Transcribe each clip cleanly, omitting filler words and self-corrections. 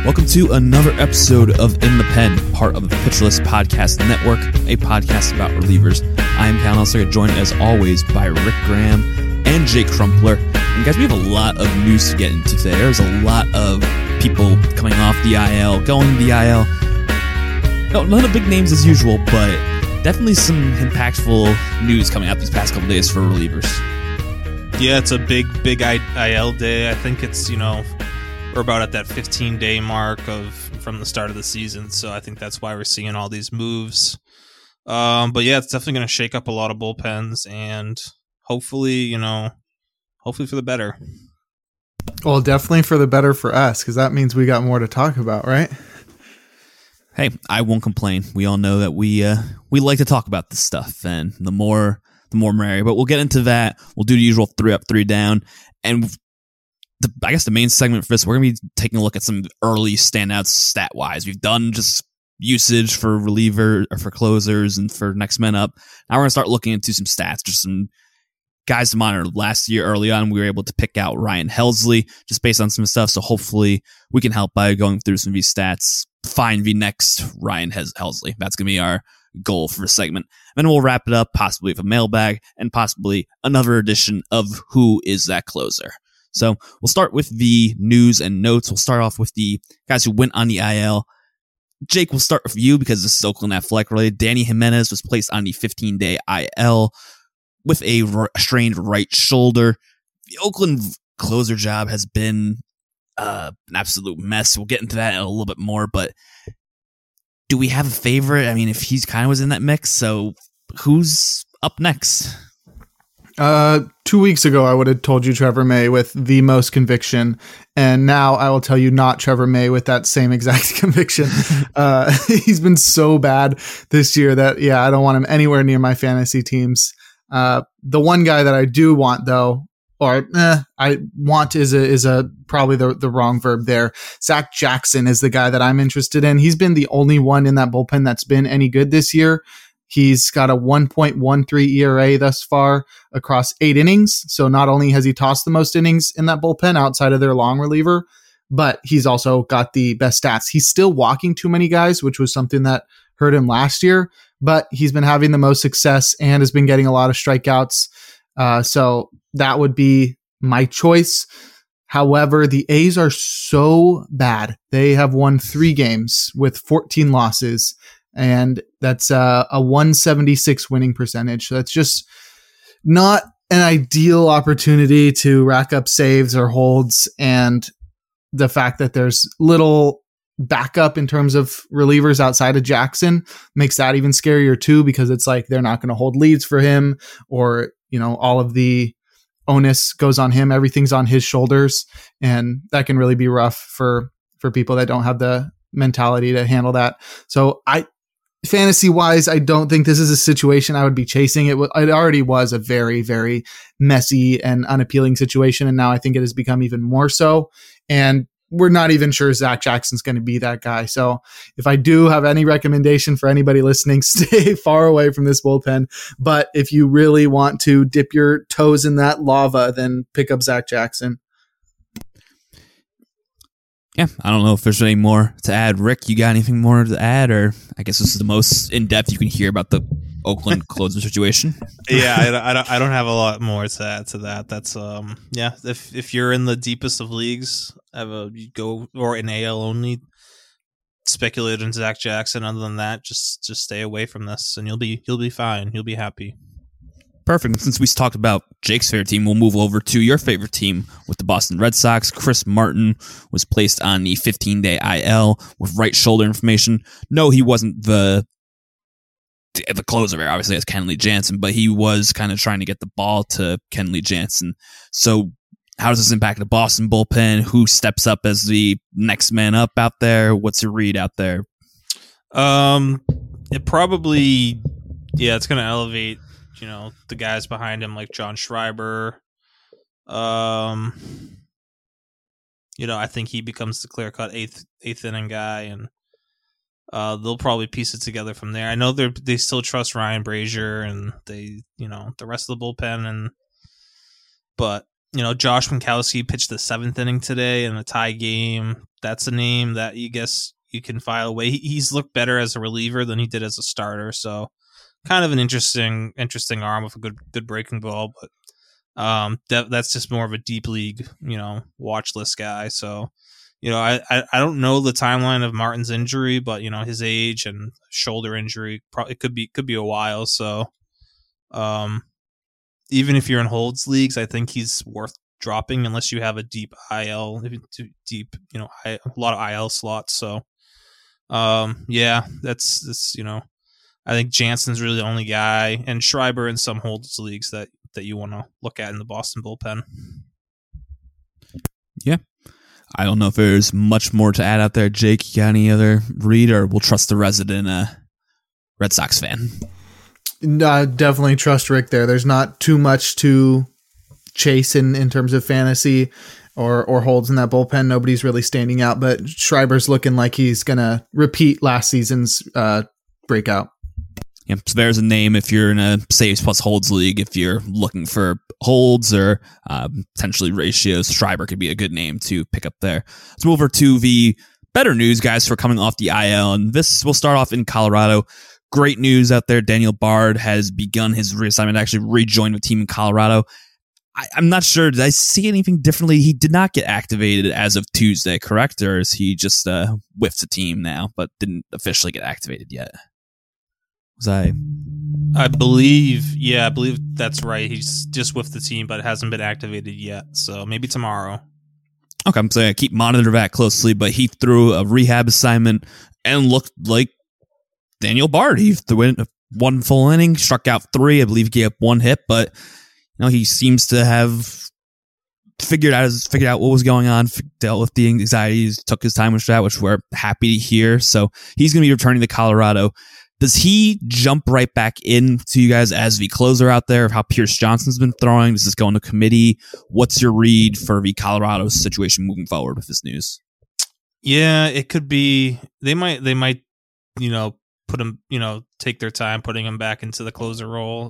Welcome to another episode of In the Pen, part of the Pitcher List Podcast Network, a podcast about relievers. I am Cal Nelson, joined as always by Rick Graham and Jake Crumpler. And guys, we have a lot of news to get into today. There's a lot of people coming off the IL, going to the IL. No, none of the big names as usual, but definitely some impactful news coming out these past couple days for relievers. Yeah, it's a big IL day. I think it's, we're about at that 15-day mark from the start of the season, so I think that's why we're seeing all these moves. But yeah, it's definitely going to shake up a lot of bullpens, and hopefully for the better. Well, definitely for the better for us, because that means we got more to talk about, right? Hey, I won't complain. We all know that we like to talk about this stuff, and the more merrier. But we'll get into that. We'll do the usual 3 up, 3 down, and I guess the main segment for this, we're going to be taking a look at some early standouts stat-wise. We've done just usage for reliever or for closers and for next men up. Now we're going to start looking into some stats, just some guys to monitor. Last year, early on, we were able to pick out Ryan Helsley just based on some stuff, so hopefully we can help by going through some of these stats, find the next Ryan Helsley. That's going to be our goal for the segment. And then we'll wrap it up, possibly with a mailbag and possibly another edition of Who Is That Closer? So we'll start with the news and notes. We'll start off with the guys who went on the IL. Jake, we'll start with you because this is Oakland Athletic related. Danny Jimenez was placed on the 15-day IL with a strained right shoulder. The Oakland closer job has been an absolute mess. We'll get into that a little bit more, but do we have a favorite? I mean, if he's kind of was in that mix, so who's up next? 2 weeks ago, I would have told you Trevor May with the most conviction, and now I will tell you not Trevor May with that same exact conviction. He's been so bad this year that, I don't want him anywhere near my fantasy teams. The one guy that I do want, though, or I want is probably the wrong verb there. Zach Jackson is the guy that I'm interested in. He's been the only one in that bullpen that's been any good this year. He's got a 1.13 ERA thus far across 8 innings. So not only has he tossed the most innings in that bullpen outside of their long reliever, but he's also got the best stats. He's still walking too many guys, which was something that hurt him last year, but he's been having the most success and has been getting a lot of strikeouts. So that would be my choice. However, the A's are so bad. They have won 3 games with 14 losses. And that's a 176 winning percentage. So that's just not an ideal opportunity to rack up saves or holds. And the fact that there's little backup in terms of relievers outside of Jackson makes that even scarier too, because it's like they're not going to hold leads for him, or, all of the onus goes on him. Everything's on his shoulders. And that can really be rough for people that don't have the mentality to handle that. So fantasy wise, I don't think this is a situation I would be chasing. It already was a very, very messy and unappealing situation. And now I think it has become even more so. And we're not even sure Zach Jackson's going to be that guy. So if I do have any recommendation for anybody listening, stay far away from this bullpen. But if you really want to dip your toes in that lava, then pick up Zach Jackson. Yeah, I don't know if there's any more to add. Rick, you got anything more to add? Or I guess this is the most in-depth you can hear about the Oakland closer situation. Yeah, I don't have a lot more to add to that. That's if you're in the deepest of leagues, you go, or in AL only, speculate on Zach Jackson. Other than that, just stay away from this, and you'll be fine. You'll be happy. Perfect. Since we talked about Jake's favorite team, we'll move over to your favorite team with the Boston Red Sox. Chris Martin was placed on the 15-day IL with right shoulder inflammation. No, he wasn't the closer there. Obviously, it's Kenley Jansen, but he was kind of trying to get the ball to Kenley Jansen. So how does this impact the Boston bullpen? Who steps up as the next man up out there? What's your read out there? It probably, it's going to elevate the guys behind him, like John Schreiber. I think he becomes the clear-cut eighth inning guy, and they'll probably piece it together from there. I know they still trust Ryan Brazier and they, the rest of the bullpen, but Josh Winkowski pitched the 7th inning today in a tie game. that's a name that you guess you can file away. He's looked better as a reliever than he did as a starter, so kind of an interesting arm with a good breaking ball. But that's just more of a deep league, watch list guy. So, I don't know the timeline of Martin's injury, but his age and shoulder injury probably could be a while. So, even if you're in holds leagues, I think he's worth dropping unless you have a deep IL, a lot of IL slots. So, that's I think Jansen's really the only guy, and Schreiber in some holds leagues that you want to look at in the Boston bullpen. Yeah. I don't know if there's much more to add out there. Jake, you got any other read, or we'll trust the resident Red Sox fan? Definitely trust Rick there. There's not too much to chase in terms of fantasy or holds in that bullpen. Nobody's really standing out, but Schreiber's looking like he's going to repeat last season's breakout. Yep. So there's a name if you're in a saves plus holds league. If you're looking for holds or potentially ratios, Schreiber could be a good name to pick up there. Let's move over to the better news, guys, for coming off the IL. And this will start off in Colorado. Great news out there. Daniel Bard has begun his reassignment, actually rejoined the team in Colorado. I'm not sure. Did I see anything differently? He did not get activated as of Tuesday, correct? Or is he just whiffed the team now, but didn't officially get activated yet? I believe that's right. He's just with the team, but hasn't been activated yet. So maybe tomorrow. Okay, I'm saying I keep monitoring that closely, but he threw a rehab assignment and looked like Daniel Bard. He threw in one full inning, struck out 3. I believe he gave up 1 hit, but he seems to have figured out what was going on, dealt with the anxieties, took his time with that, which we're happy to hear. So he's going to be returning to Colorado. Does he jump right back into you guys as the closer out there of how Pierce Johnson's been throwing? Does this go into committee? What's your read for the Colorado situation moving forward with this news? Yeah, it could be. They might, put him, take their time putting him back into the closer role.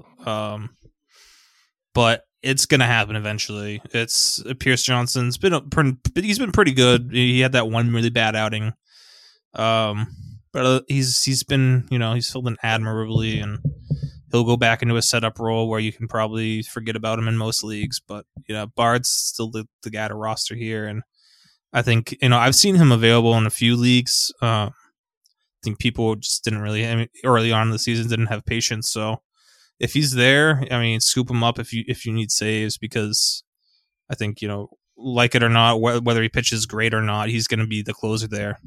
But it's going to happen eventually. It's Pierce Johnson's he's been pretty good. He had that one really bad outing. But he's been, he's filled in admirably, and he'll go back into a setup role where you can probably forget about him in most leagues. But, Bard's still the guy to roster here. And I think, I've seen him available in a few leagues. I think people just didn't really, early on in the season, didn't have patience. So if he's there, scoop him up if you need saves, because I think, like it or not, whether he pitches great or not, he's going to be the closer there.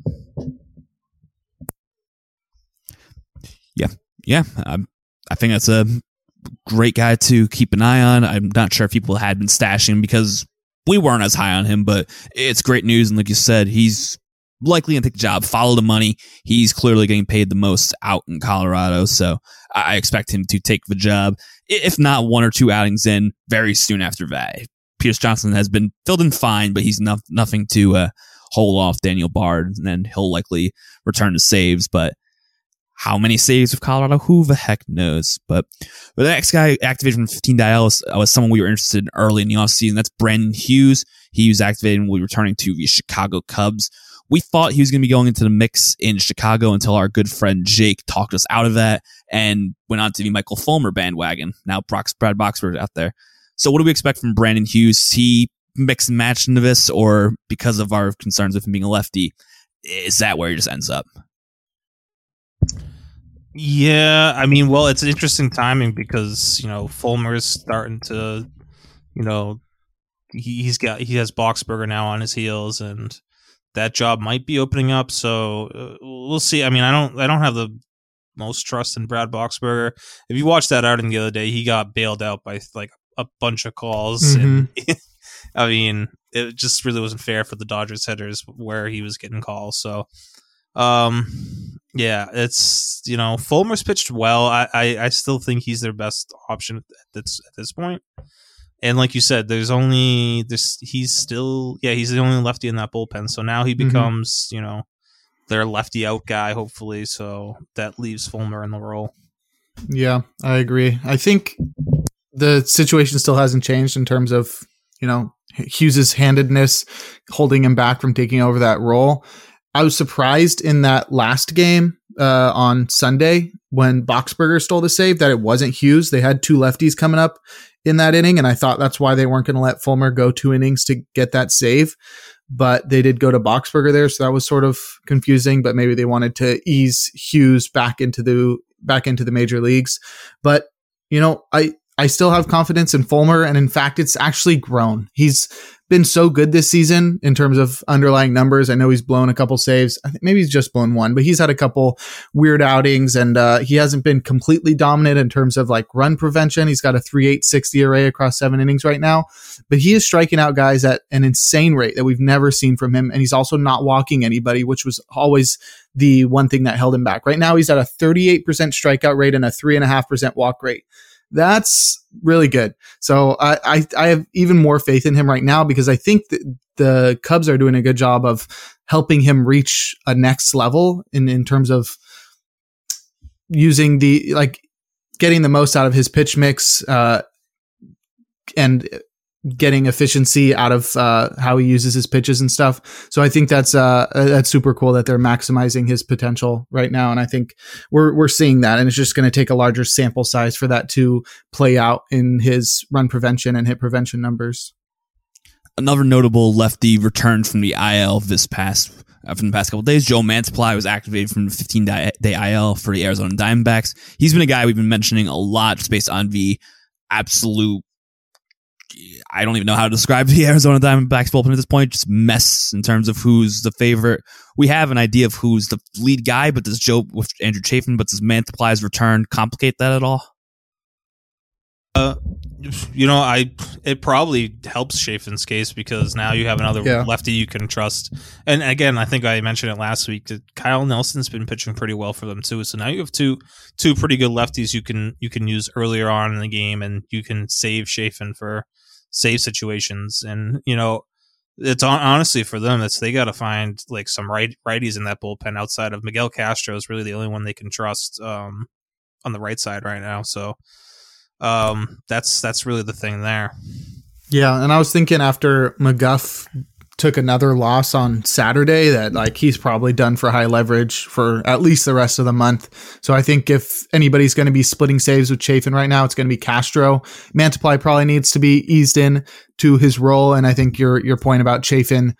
Yeah. I think that's a great guy to keep an eye on. I'm not sure if people had been stashing him because we weren't as high on him, but it's great news. And like you said, he's likely going to take the job, follow the money. He's clearly getting paid the most out in Colorado, so I expect him to take the job, if not 1 or 2 outings in, very soon after that. Pierce Johnson has been filled in fine, but he's nothing to hold off Daniel Bard, and then he'll likely return to saves, but how many saves with Colorado? Who the heck knows? But the next guy activated from 15 dials was someone we were interested in early in the offseason. That's Brandon Hughes. He was activated and will be returning to the Chicago Cubs. We thought he was going to be going into the mix in Chicago until our good friend Jake talked us out of that and went on to the Michael Fulmer bandwagon. Now Brad Boxberg out there. So what do we expect from Brandon Hughes? Is he mix and match into this, or because of our concerns with him being a lefty, is that where he just ends up? Yeah, well, it's interesting timing because, Fulmer's starting to, he has Boxberger now on his heels, and that job might be opening up. So we'll see. I don't have the most trust in Brad Boxberger. If you watched that outing the other day, he got bailed out by like a bunch of calls. Mm-hmm. And it just really wasn't fair for the Dodgers hitters where he was getting calls. So, yeah, it's, Fulmer's pitched well. I still think he's their best option at this point. And like you said, he's the only lefty in that bullpen. So now he becomes, their lefty out guy, hopefully. So that leaves Fulmer in the role. Yeah, I agree. I think the situation still hasn't changed in terms of Hughes's handedness holding him back from taking over that role. I was surprised in that last game on Sunday when Boxberger stole the save that it wasn't Hughes. They had two lefties coming up in that inning, and I thought that's why they weren't going to let Fulmer go 2 innings to get that save. But they did go to Boxberger there, so that was sort of confusing. But maybe they wanted to ease Hughes back into the major leagues. But I still have confidence in Fulmer, and in fact, it's actually grown. He's been so good this season in terms of underlying numbers. I know he's blown a couple saves. I think maybe he's just blown one, but he's had a couple weird outings, and he hasn't been completely dominant in terms of like run prevention. He's got a 3.86 ERA across 7 innings right now, but he is striking out guys at an insane rate that we've never seen from him. And he's also not walking anybody, which was always the one thing that held him back. Right now, he's at a 38% strikeout rate and a 3.5% walk rate. That's really good. So I have even more faith in him right now because I think that the Cubs are doing a good job of helping him reach a next level in terms of using getting the most out of his pitch mix and getting efficiency out of how he uses his pitches and stuff. So I think that's super cool that they're maximizing his potential right now. And I think we're seeing that, and it's just going to take a larger sample size for that to play out in his run prevention and hit prevention numbers. Another notable lefty returned from the IL from the past couple of days. Joe Mantiply was activated from the 15-day IL for the Arizona Diamondbacks. He's been a guy we've been mentioning a lot just based on the absolute, I don't even know how to describe the Arizona Diamondbacks bullpen at this point. Just mess in terms of who's the favorite. We have an idea of who's the lead guy, but does Joe with Andrew Chafin, but does Mantiply's return complicate that at all? It probably helps Chafin's case because now you have another lefty you can trust. And again, I think I mentioned it last week that Kyle Nelson's been pitching pretty well for them too. So now you have two pretty good lefties you can use earlier on in the game, and you can save Chafin for save situations. And it's honestly for them, they got to find like some righties in that bullpen outside of Miguel Castro is really the only one they can trust on the right side right now. So that's really the thing there. Yeah, and I was thinking after McGough took another loss on Saturday that he's probably done for high leverage for at least the rest of the month. So I think if anybody's going to be splitting saves with Chafin right now, it's going to be Castro. Mantiply probably needs to be eased in to his role, and I think your point about Chafin's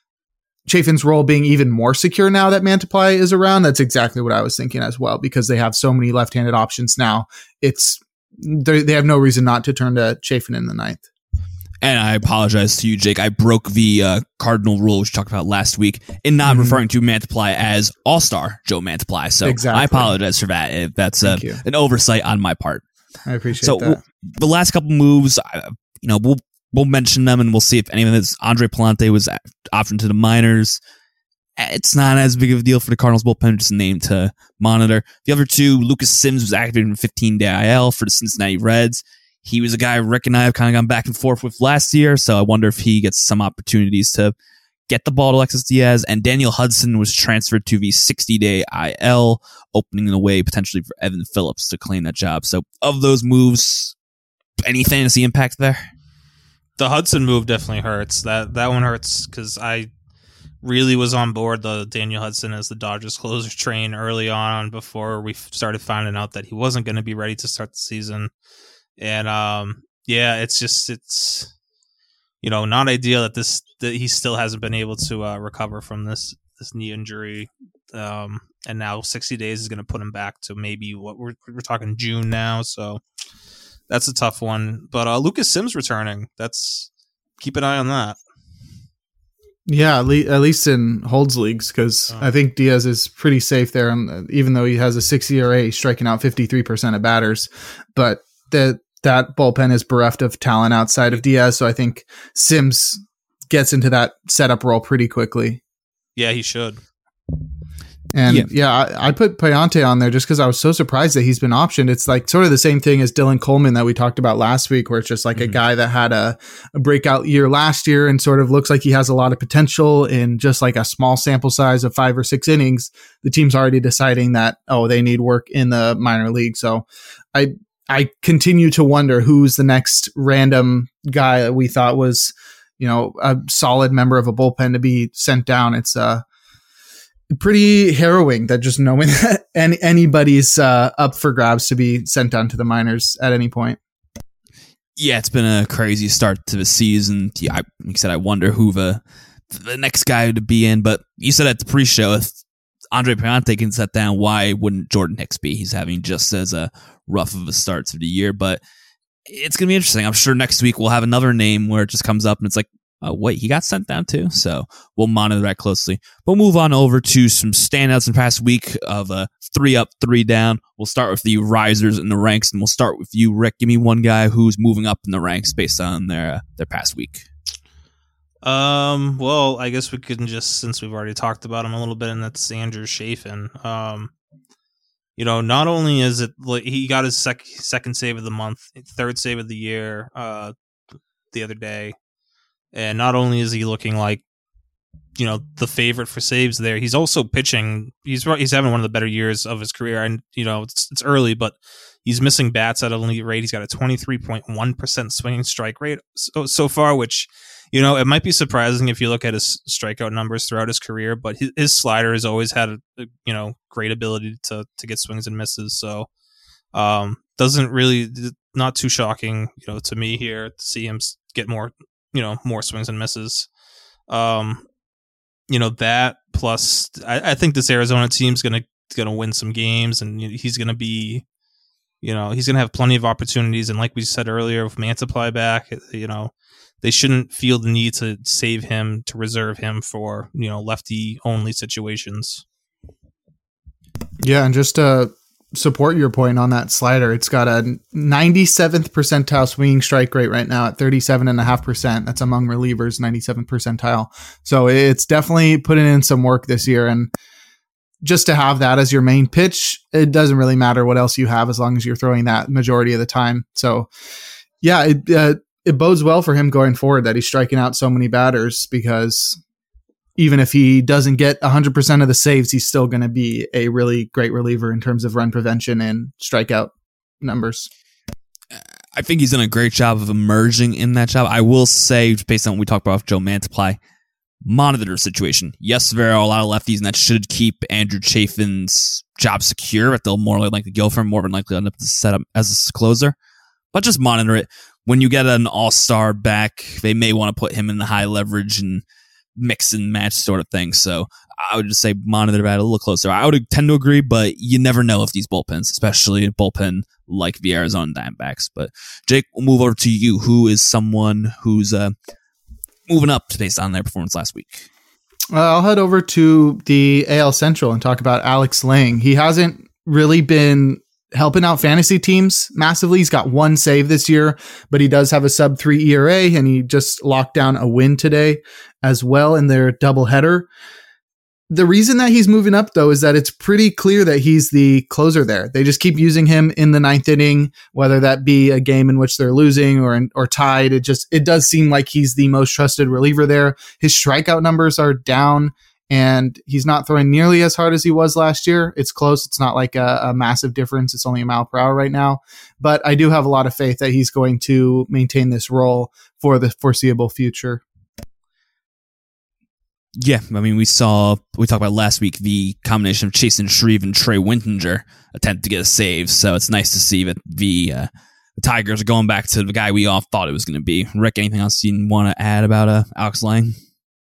role being even more secure now that Mantiply is around, that's exactly what I was thinking as well, because they have so many left-handed options now. They have no reason not to turn to Chafin in the ninth. And I apologize to you, Jake. I broke the cardinal rule, which we talked about last week, in not referring to Mantiply as All-Star Joe Mantiply. So exactly. I apologize for that. If that's an oversight on my part. I appreciate that. The last couple moves, we'll mention them, and we'll see if any of this. Andre Palante was optioned to the minors. It's not as big of a deal for the Cardinals bullpen, just a name to monitor. The other two, Lucas Sims was activated in 15-day IL for the Cincinnati Reds. He was a guy Rick and I have kind of gone back and forth with last year, so I wonder if he gets some opportunities to get the ball to Alexis Diaz. And Daniel Hudson was transferred to the 60-day IL, opening the way potentially for Evan Phillips to claim that job. So of those moves, any fantasy impact there? The Hudson move definitely hurts. That one hurts because I really was on board the Daniel Hudson as the Dodgers closer train early on before we started finding out that he wasn't going to be ready to start the season. And it's not ideal that he still hasn't been able to recover from this knee injury. And now 60 days is going to put him back to maybe what we're talking June now. So that's a tough one. But Lucas Sims returning. Keep an eye on that. Yeah, at least in holds leagues, because I think Diaz is pretty safe there. Even though he has a 6 ERA, striking out 53% of batters, but that bullpen is bereft of talent outside of Diaz. So I think Sims gets into that setup role pretty quickly. Yeah, he should. And I put Payante on there just because I was so surprised that he's been optioned. It's like sort of the same thing as Dylan Coleman that we talked about last week, where it's just like a guy that had a breakout year last year and sort of looks like he has a lot of potential in just like a small sample size of 5 or 6 innings. The team's already deciding that, they need work in the minor league. So I continue to wonder who's the next random guy that we thought was, a solid member of a bullpen to be sent down. It's pretty harrowing that just knowing that anybody's up for grabs to be sent down to the minors at any point. Yeah, it's been a crazy start to the season. Yeah, like I said, I wonder who the next guy to be in. But you said at the pre-show, if Andre Pallante can set down, why wouldn't Jordan Hicks be? He's having just as a rough of a start to the year. But it's going to be interesting. I'm sure next week we'll have another name where it just comes up and it's like, oh, wait, he got sent down too? So we'll monitor that closely. We'll move on over to some standouts in the past week of 3 up, 3 down. We'll start with the risers in the ranks, and we'll start with you, Rick. Give me one guy who's moving up in the ranks based on their past week. Well, I guess we can just, since we've already talked about him a little bit, and that's Andrew Chafin. Not only is it like he got his second save of the month, third save of the year the other day. And not only is he looking like, the favorite for saves there, he's also pitching. He's having one of the better years of his career. And, it's early, but he's missing bats at an elite rate. He's got a 23.1% swinging strike rate so far, which, it might be surprising if you look at his strikeout numbers throughout his career, but his slider has always had a great ability to get swings and misses. So, doesn't really, not too shocking, to me here to see him get more swings and misses. That plus I think this Arizona team's gonna win some games, and he's gonna be, he's gonna have plenty of opportunities. And like we said earlier, with Mantiply back, they shouldn't feel the need to save him, to reserve him for, lefty only situations. Yeah, and just support your point on that slider. It's got a 97th percentile swinging strike rate right now at 37.5%. That's among relievers, 97th percentile. So it's definitely putting in some work this year. And just to have that as your main pitch, it doesn't really matter what else you have as long as you're throwing that majority of the time. So yeah, it bodes well for him going forward that he's striking out so many batters, because even if he doesn't get 100% of the saves, he's still going to be a really great reliever in terms of run prevention and strikeout numbers. I think he's done a great job of emerging in that job. I will say, based on what we talked about with Joe Mantiply, monitor situation. Yes, there are a lot of lefties, and that should keep Andrew Chafin's job secure, but they'll more likely go for him, more than likely end up to set up as a closer. But just monitor it. When you get an all-star back, they may want to put him in the high leverage and mix and match sort of thing. So I would just say monitor that a little closer. I would tend to agree, but you never know if these bullpens, especially a bullpen like the Arizona Diamondbacks. But Jake, we'll move over to you. Who is someone who's moving up based on their performance last week? I'll head over to the AL Central and talk about Alex Lang. He hasn't really been helping out fantasy teams massively. He's got 1 save this year, but he does have a sub-3 ERA, and he just locked down a win today as well in their doubleheader. The reason that he's moving up, though, is that it's pretty clear that he's the closer there. They just keep using him in the 9th inning, whether that be a game in which they're losing or tied. It does seem like he's the most trusted reliever there. His strikeout numbers are down, and he's not throwing nearly as hard as he was last year. It's close. It's not like a massive difference. It's only a mile per hour right now. But I do have a lot of faith that he's going to maintain this role for the foreseeable future. Yeah, I mean, we talked about last week, the combination of Chasen Shreve and Trey Wintinger attempt to get a save. So it's nice to see that the Tigers are going back to the guy we all thought it was going to be. Rick, anything else you want to add about Alex Lang?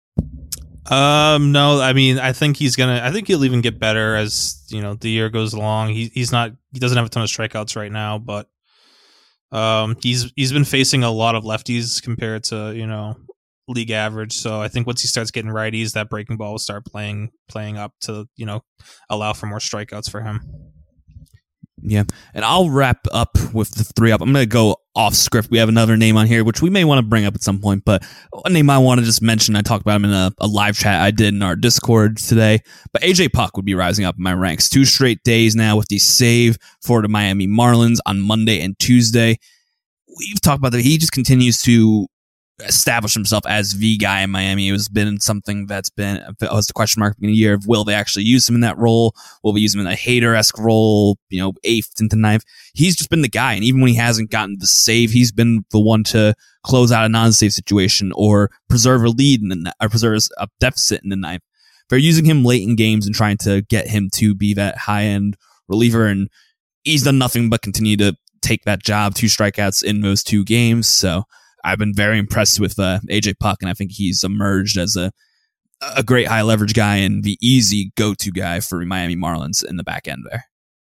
No, I mean, I think he'll even get better as, the year goes along. He doesn't have a ton of strikeouts right now, but he's been facing a lot of lefties compared to, league average. So I think once he starts getting righties, that breaking ball will start playing up to, allow for more strikeouts for him. Yeah. And I'll wrap up with the 3 up. I'm going to go off script. We have another name on here, which we may want to bring up at some point, but a name I want to just mention, I talked about him in a live chat I did in our Discord today, but AJ Puck would be rising up in my ranks 2 straight days now with the save for the Miami Marlins on Monday and Tuesday. We've talked about that. He just continues to establish himself as the guy in Miami. It has been something that's been was the question mark in a year of will they actually use him in that role? Will they use him in a Hader-esque role? 8th into 9th. He's just been the guy, and even when he hasn't gotten the save, he's been the one to close out a non-save situation or preserve a lead or preserve a deficit in the 9th. They're using him late in games and trying to get him to be that high-end reliever, and he's done nothing but continue to take that job. 2 strikeouts in those 2 games, so I've been very impressed with AJ Puk, and I think he's emerged as a great high leverage guy and the easy go-to guy for Miami Marlins in the back end there.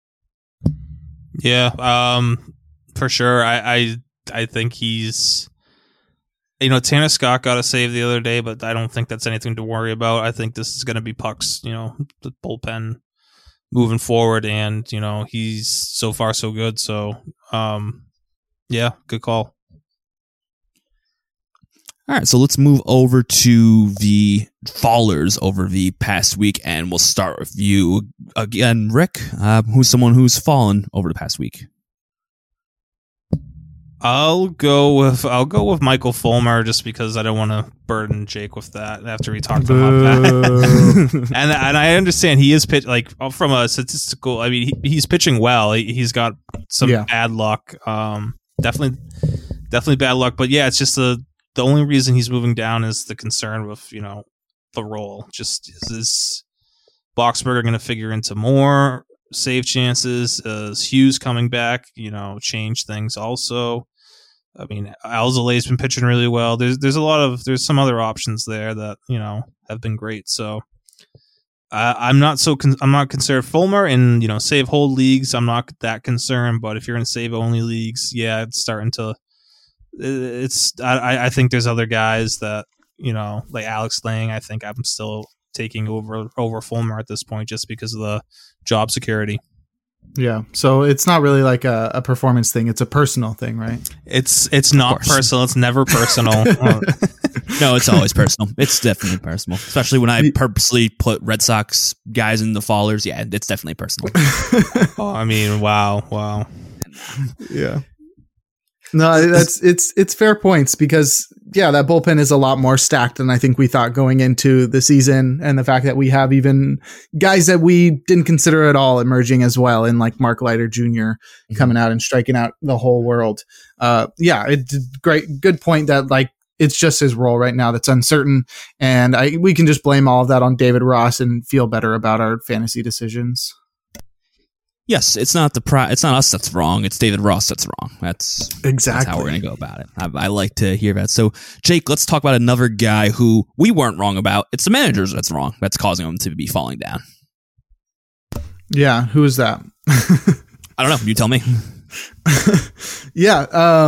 Yeah, for sure. I think he's, Tanner Scott got a save the other day, but I don't think that's anything to worry about. I think this is going to be Puk's, the bullpen moving forward, and he's so far so good. So, yeah, good call. All right, so let's move over to the fallers over the past week, and we'll start with you again, Rick. Who's someone who's fallen over the past week? I'll go with Michael Fulmer just because I don't want to burden Jake with that after we talked about that. and I understand he is from a statistical. I mean, he's pitching well. He's got some bad luck. Definitely bad luck. But yeah, it's just the only reason he's moving down is the concern with the role. Just is Boxberger going to figure into more save chances? Is Hughes coming back? Change things also. I mean, Alzolay's been pitching really well. There's some other options there that have been great. So I'm not concerned. Fulmer in save hold leagues, I'm not that concerned. But if you're in save only leagues, yeah, it's starting to. I think there's other guys that like Alex Lang. I think I'm still taking over Fulmer at this point just because of the job security. Yeah, so it's not really like a performance thing; it's a personal thing, right? It's not personal. It's never personal. No, it's always personal. It's definitely personal, especially when I purposely put Red Sox guys in the fallers. Yeah, it's definitely personal. Oh, I mean, wow. Yeah. No, it's fair points because that bullpen is a lot more stacked than I think we thought going into the season, and the fact that we have even guys that we didn't consider at all emerging as well, in like Mark Leiter Jr. coming out and striking out the whole world. It's good point that like it's just his role right now that's uncertain, and we can just blame all of that on David Ross and feel better about our fantasy decisions. Yes, it's not it's not us that's wrong. It's David Ross that's wrong. That's how we're going to go about it. I like to hear that. So, Jake, let's talk about another guy who we weren't wrong about. It's the managers that's wrong. That's causing them to be falling down. Yeah, who is that? I don't know. You tell me. Yeah,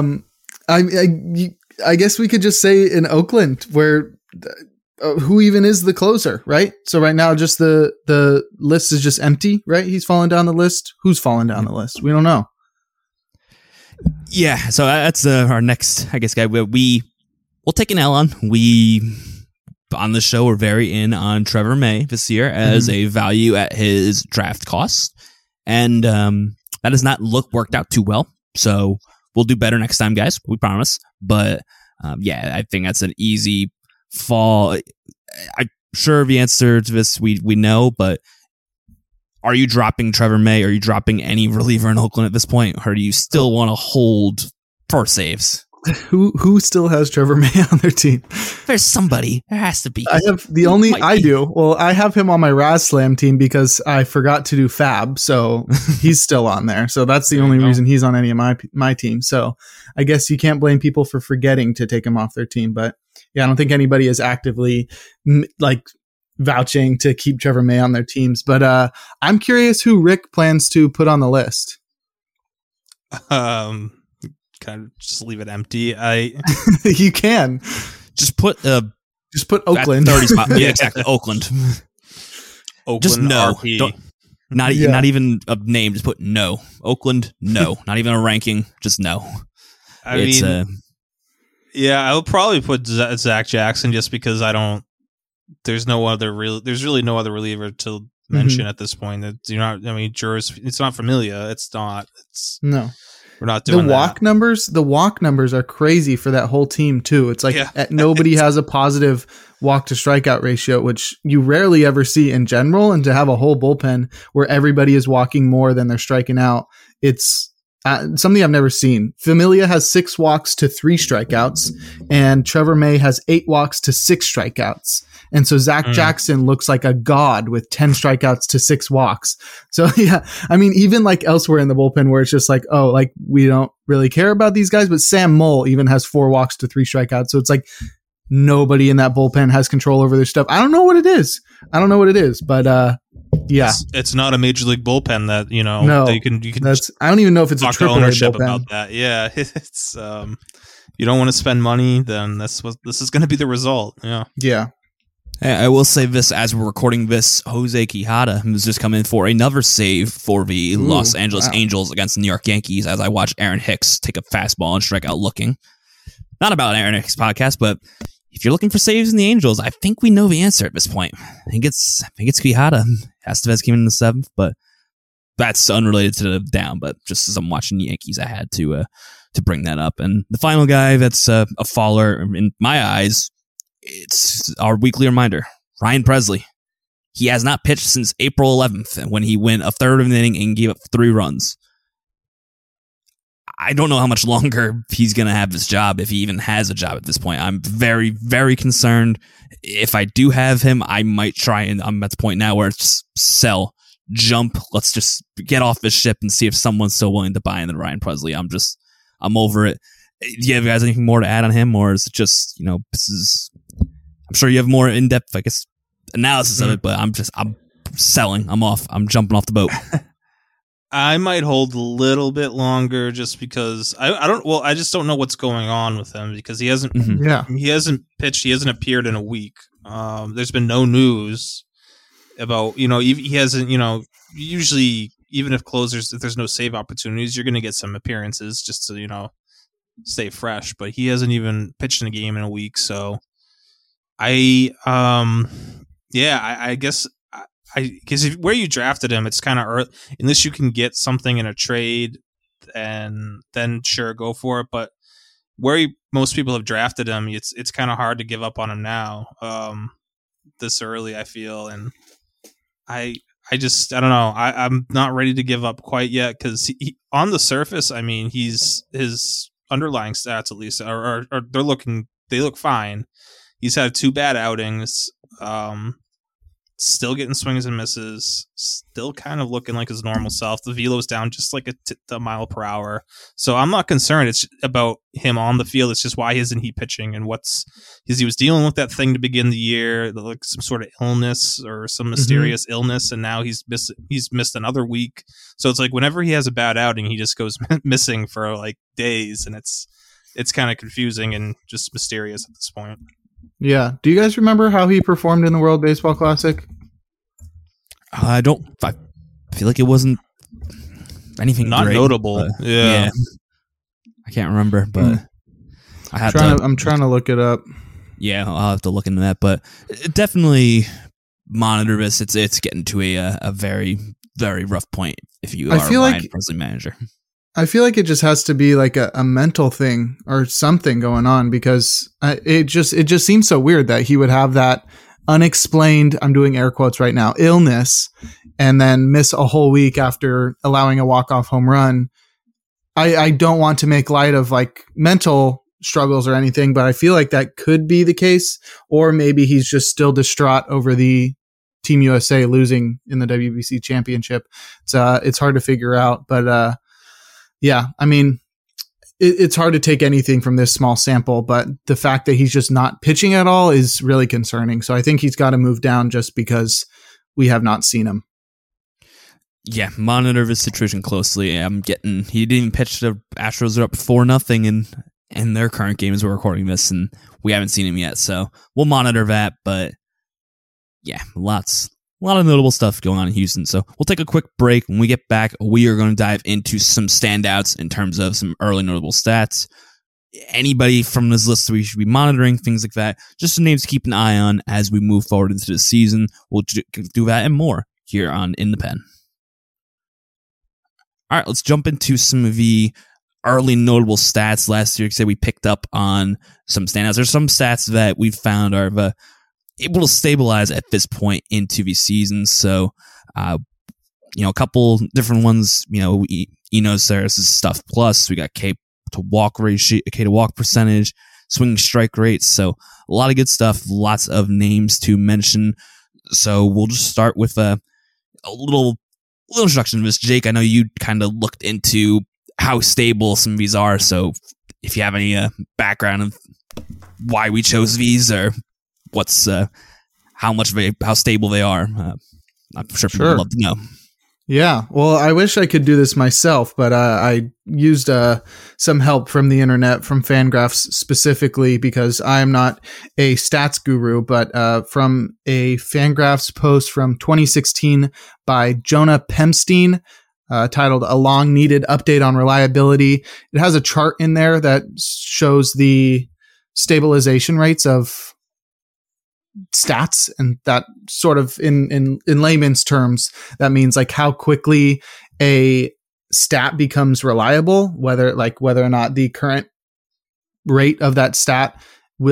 I guess we could just say in Oakland where. Who even is the closer, right? So right now, just the list is just empty, right? He's falling down the list. Who's falling down the list? We don't know. Yeah, so that's our next, I guess, guy. We'll take an L on. We on the show are very in on Trevor May this year as a value at his draft cost, and that has not worked out too well. So we'll do better next time, guys. We promise. But I think that's an easy fall. I'm sure the answer to this we know, but are you dropping Trevor May? Are you dropping any reliever in Oakland at this point? Or do you still want to hold for saves? Who still has Trevor May on their team? There's somebody. There has to be. I have him on my Raz Slam team because I forgot to do Fab, so he's still on there. So that's the only reason he's on any of my team. So I guess you can't blame people for forgetting to take him off their team, but yeah, I don't think anybody is actively vouching to keep Trevor May on their teams. But I'm curious who Rick plans to put on the list. Kind of just leave it empty. You can just put Oakland 30 spot. Yeah, exactly. Oakland. Just no. Not even a name. Just put no. Oakland. No. Not even a ranking. Just no. I would probably put Zach Jackson just because there's really no other reliever to mention at this point. It's not Familia. No. we're not The doing walk numbers are crazy for that whole team too. It's like nobody has a positive walk to strikeout ratio, which you rarely ever see in general. And to have a whole bullpen where everybody is walking more than they're striking out, it's something I've never seen. Familia has 6 walks to 3 strikeouts, and Trevor May has 8 walks to 6 strikeouts. And so Zach Jackson looks like a god with 10 strikeouts to 6 walks. So yeah, I mean, even like elsewhere in the bullpen where it's just like, oh, like we don't really care about these guys, but Sam Moll even has 4 walks to 3 strikeouts. So it's like nobody in that bullpen has control over their stuff. I don't know what it is, but yeah, it's not a major league bullpen that No, you can. I don't even know if it's a talk to AAA ownership bullpen. about that. Yeah, it's you don't want to spend money, then this is going to be the result. Yeah. Yeah. I will say this as we're recording this, Jose Quijada has just come in for another save for the Los Angeles Angels against the New York Yankees as I watch Aaron Hicks take a fastball and strike out looking. Not about Aaron Hicks podcast, but if you're looking for saves in the Angels, I think we know the answer at this point. I think it's Quijada. Estevez came in the 7th, but that's unrelated to the down. But just as I'm watching the Yankees, I had to bring that up. And the final guy that's a faller in my eyes, it's our weekly reminder, Ryan Presley. He has not pitched since April 11th when he went a third of an inning and gave up 3 runs. I don't know how much longer he's going to have this job, if he even has a job at this point. I'm very, very concerned. If I do have him, I might try, and I'm at the point now where it's sell, jump. Let's just get off this ship and see if someone's still willing to buy into Ryan Presley. I'm over it. Do you have guys anything more to add on him, or is it just, I'm sure you have more in-depth, I guess, analysis of it, but I'm selling. I'm off. I'm jumping off the boat. I might hold a little bit longer just because I just don't know what's going on with him because he hasn't he hasn't pitched, he hasn't appeared in a week. There's been no news about, he hasn't, usually even if there's no save opportunities, you're going to get some appearances just to, stay fresh, but he hasn't even pitched in a game in a week. So I guess because where you drafted him, it's kind of early, unless you can get something in a trade, and then sure, go for it. But where most people have drafted him, it's kind of hard to give up on him now, this early, I feel, and I don't know. I'm not ready to give up quite yet because on the surface, I mean, his underlying stats at least are they look fine. He's had 2 bad outings. Still getting swings and misses, still kind of looking like his normal self. The velo's down just like a mile per hour. So I'm not concerned. It's about him on the field. It's just why isn't he pitching, and because he was dealing with that thing to begin the year, like some sort of illness or some mysterious illness, and now he's missed another week. So it's like whenever he has a bad outing, he just goes missing for like days, and it's kind of confusing and just mysterious at this point. Yeah. Do you guys remember how he performed in the World Baseball Classic? I don't. I feel like it wasn't anything not great, notable. Yeah. I can't remember, but I'm trying to look it up. Yeah, I'll have to look into that, but definitely monitor this. It's getting to a very, very rough point if you are a Ryan Presley manager. I feel like it just has to be like a mental thing or something going on, because it just seems so weird that he would have that unexplained, I'm doing air quotes right now, illness, and then miss a whole week after allowing a walk-off home run. I don't want to make light of like mental struggles or anything, but I feel like that could be the case, or maybe he's just still distraught over the Team USA losing in the WBC championship. It's hard to figure out, but yeah, I mean, it's hard to take anything from this small sample, but the fact that he's just not pitching at all is really concerning. So I think he's got to move down just because we have not seen him. Yeah, monitor this situation closely. He didn't even pitch. The Astros are up 4-0 in their current game as we're recording this, and we haven't seen him yet. So we'll monitor that, but yeah, a lot of notable stuff going on in Houston. So we'll take a quick break. When we get back, we are going to dive into some standouts in terms of some early notable stats. Anybody from this list we should be monitoring, things like that. Just some names to keep an eye on as we move forward into the season. We'll do that and more here on In the Pen. All right, let's jump into some of the early notable stats last year. Say we picked up on some standouts. There's some stats that we've found are able to stabilize at this point into the season. So, a couple different ones. Enos there's stuff plus. We got K to walk ratio, K to walk percentage, swinging strike rates. So a lot of good stuff. Lots of names to mention. So we'll just start with a little introduction to this. Jake, I know you kind of looked into how stable some of these are. So if you have any background of why we chose these or what's how stable they are, I'm sure people would love to know. Yeah, well, I wish I could do this myself, but I used some help from the internet, from Fangraphs specifically, because I'm not a stats guru, but from a Fangraphs post from 2016 by Jonah Pemstein, titled "A Long Needed Update on Reliability." It has a chart in there that shows the stabilization rates of stats, and that sort of in layman's terms, that means like how quickly a stat becomes reliable, whether or not the current rate of that stat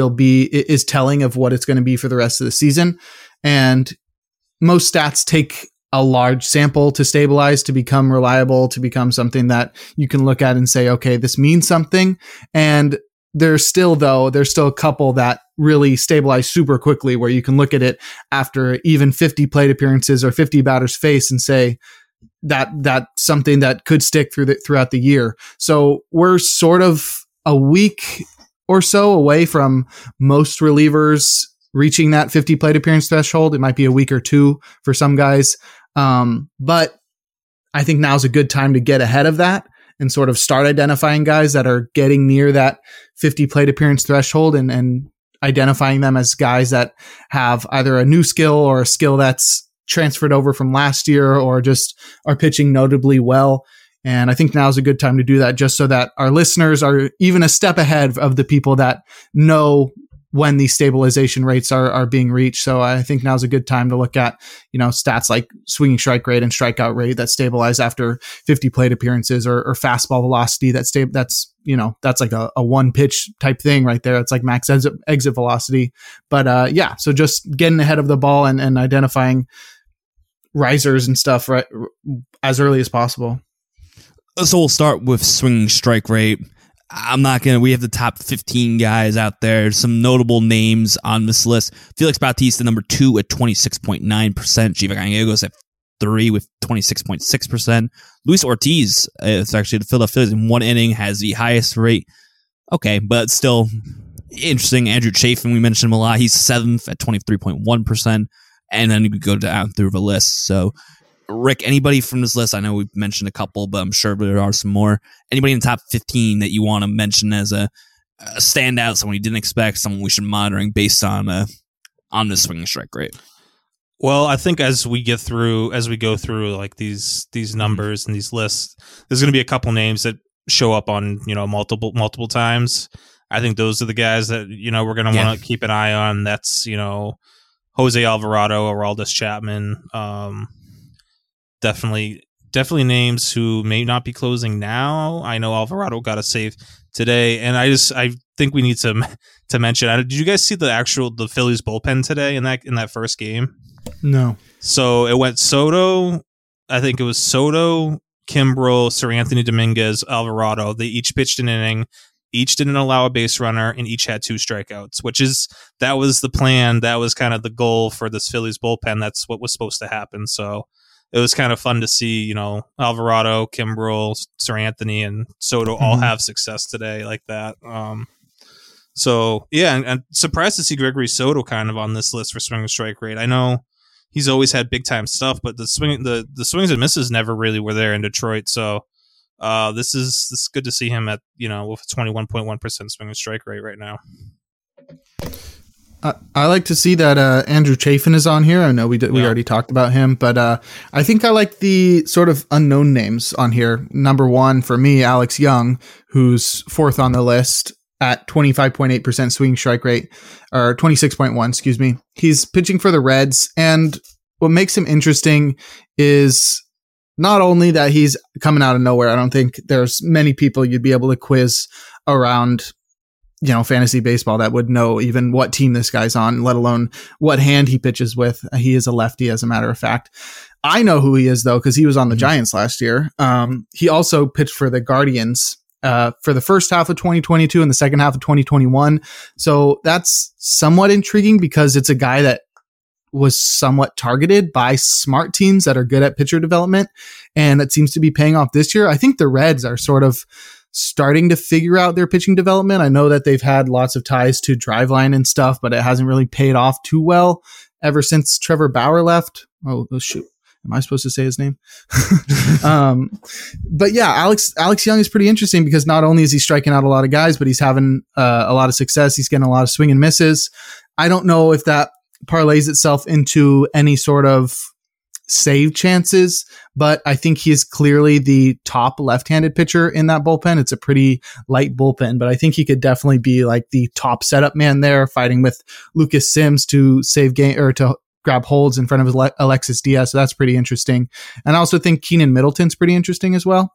is telling of what it's going to be for the rest of the season. And most stats take a large sample to stabilize, to become reliable, to become something that you can look at and say, okay, this means something. And there's still a couple that really stabilize super quickly, where you can look at it after even 50 plate appearances or 50 batters face and say that that's something that could stick throughout the year. So we're sort of a week or so away from most relievers reaching that 50 plate appearance threshold. It might be a week or two for some guys. But I think now's a good time to get ahead of that and sort of start identifying guys that are getting near that 50 plate appearance threshold and identifying them as guys that have either a new skill or a skill that's transferred over from last year or just are pitching notably well. And I think now's a good time to do that, just so that our listeners are even a step ahead of the people that know when these stabilization rates are being reached. So I think now's a good time to look at, stats like swinging strike rate and strikeout rate that stabilize after 50 plate appearances, or fastball velocity that's like a one pitch type thing right there. It's like max exit velocity. But so just getting ahead of the ball and identifying risers and stuff right as early as possible. So we'll start with swinging strike rate. We have the top 15 guys out there. Some notable names on this list. Felix Bautista, number 2 at 26.9%. Giva Gallegos at 3 with 26.6%. Luis Ortiz, it's actually the Philadelphia Phillies in one inning, has the highest rate. Okay, but still interesting. Andrew Chafin, we mentioned him a lot. He's 7th at 23.1%. And then you could go down through the list. So, Rick, anybody from this list? I know we've mentioned a couple, but I'm sure there are some more. Anybody in the top 15 that you want to mention as a standout, someone you didn't expect, someone we should be monitoring based on the swinging strike rate? Well, I think as we go through like these numbers and these lists, there's going to be a couple names that show up on multiple times. I think those are the guys that we're going to want to keep an eye on. That's Jose Alvarado, Aroldis Chapman. Definitely names who may not be closing now. I know Alvarado got a save today, and I think we need to mention. Did you guys see the Phillies bullpen today in that first game? No. So it went Soto. I think it was Soto, Kimbrel, Seranthony Dominguez, Alvarado. They each pitched an inning. Each didn't allow a base runner, and each had 2 strikeouts, that was the plan. That was kind of the goal for this Phillies bullpen. That's what was supposed to happen. So it was kind of fun to see, Alvarado, Kimbrel, Seranthony, and Soto all have success today like that. And I'm surprised to see Gregory Soto kind of on this list for swing and strike rate. I know he's always had big time stuff, but the swings and misses never really were there in Detroit. So this is good to see him at with a 21.1% swing and strike rate right now. I like to see that Andrew Chafin is on here. I know we already talked about him, but I think I like the sort of unknown names on here. Number 1 for me, Alex Young, who's 4th on the list at 25.8% swinging strike rate, or 26.1, excuse me. He's pitching for the Reds, and what makes him interesting is not only that he's coming out of nowhere, I don't think there's many people you'd be able to quiz around, fantasy baseball that would know even what team this guy's on, let alone what hand he pitches with. He is a lefty, as a matter of fact. I know who he is, though, because he was on the Giants last year. He also pitched for the Guardians for the first half of 2022 and the second half of 2021. So that's somewhat intriguing because it's a guy that was somewhat targeted by smart teams that are good at pitcher development, and it seems to be paying off this year. I think the Reds are sort of starting to figure out their pitching development. I know that they've had lots of ties to Driveline and stuff, but it hasn't really paid off too well ever since Trevor Bauer left. Oh shoot. Am I supposed to say his name? But yeah, Alex Young is pretty interesting because not only is he striking out a lot of guys, but he's having a lot of success. He's getting a lot of swing and misses. I don't know if that parlays itself into any sort of save chances, but I think he is clearly the top left-handed pitcher in that bullpen. It's a pretty light bullpen, but I think he could definitely be like the top setup man there, fighting with Lucas Sims to save game or to grab holds in front of Alexis Diaz. So that's pretty interesting. And I also think Keenan Middleton's pretty interesting as well.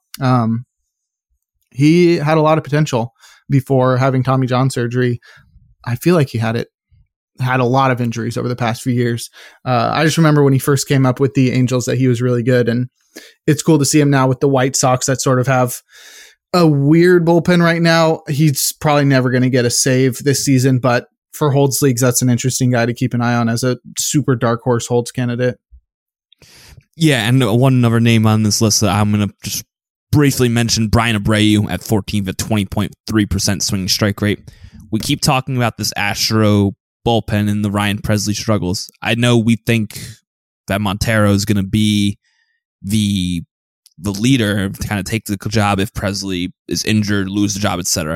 He had a lot of potential before having Tommy John surgery. I feel like he had a lot of injuries over the past few years. I just remember when he first came up with the Angels that he was really good. And it's cool to see him now with the White Sox that sort of have a weird bullpen right now. He's probably never going to get a save this season, but for Holds leagues, that's an interesting guy to keep an eye on as a super dark horse Holds candidate. Yeah, and one other name on this list that I'm going to just briefly mention, Brian Abreu at 14th at 20.3% swinging strike rate. We keep talking about this Astro bullpen and the Ryan Presley struggles. I know we think that Montero is going to be the leader to kind of take the job if Presley is injured, lose the job, etc.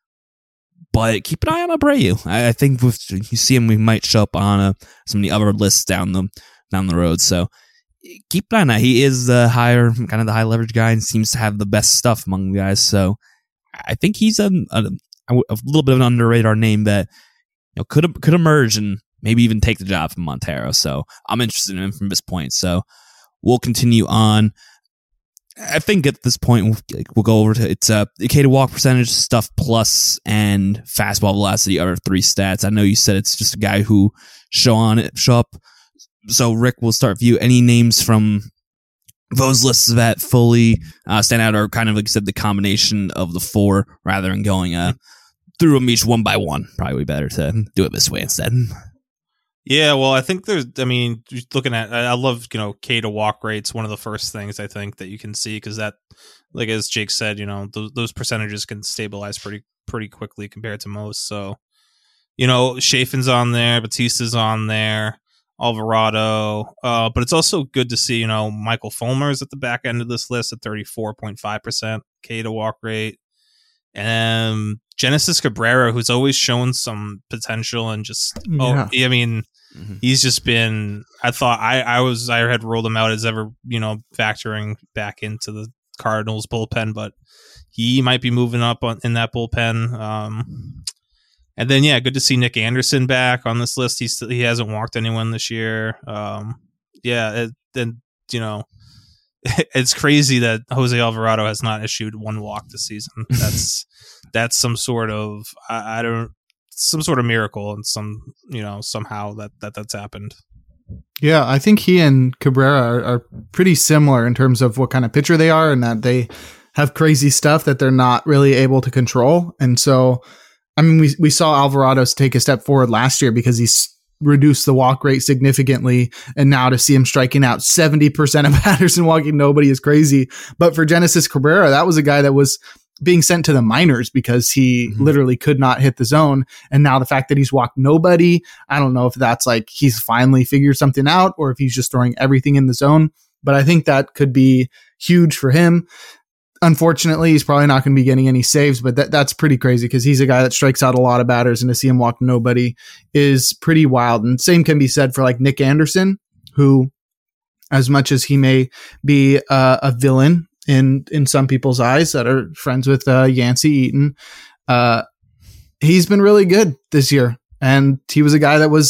But keep an eye on Abreu. I think if you see him, we might show up on some of the other lists down the road. So keep an eye on that. He is the high leverage guy and seems to have the best stuff among the guys. So I think he's a little bit of an under radar name that could emerge and maybe even take the job from Montero. So I'm interested in him from this point. So we'll continue on. I think at this point we'll go over to it's K to walk percentage, stuff plus, and fastball velocity are 3 stats. I know you said it's just a guy who show up. So Rick, we'll start with you. Any names from those lists that fully stand out, or kind of like you said, the combination of the 4 rather than going through them each one by one? Probably would be better to do it this way instead. Yeah, well, I think looking at, I love, K to walk rates. One of the first things I think that you can see, because that, like as Jake said, those percentages can stabilize pretty quickly compared to most. So, Chafin's on there, Batista's on there, Alvarado, but it's also good to see, Michael Fulmer's at the back end of this list at 34.5% K to walk rate. And Genesis Cabrera, who's always shown some potential and just, he's just been, I thought I had ruled him out as ever, factoring back into the Cardinals bullpen, but he might be moving up in that bullpen. And then, good to see Nick Anderson back on this list. He hasn't walked anyone this year. It's crazy that Jose Alvarado has not issued one walk this season. That's some sort of some sort of miracle, and somehow that's happened. Yeah, I think he and Cabrera are pretty similar in terms of what kind of pitcher they are, and that they have crazy stuff that they're not really able to control. And so, we saw Alvarado take a step forward last year because he's reduced the walk rate significantly, and now to see him striking out 70% of batters and walking nobody is crazy. But for Genesis Cabrera, that was a guy that was being sent to the minors because he literally could not hit the zone. And now the fact that he's walked nobody, I don't know if that's like he's finally figured something out or if he's just throwing everything in the zone. But I think that could be huge for him. Unfortunately, he's probably not going to be getting any saves, but that's pretty crazy because he's a guy that strikes out a lot of batters, and to see him walk nobody is pretty wild. And same can be said for like Nick Anderson, who, as much as he may be a villain in some people's eyes that are friends with Yancey Eaton, he's been really good this year. And he was a guy that was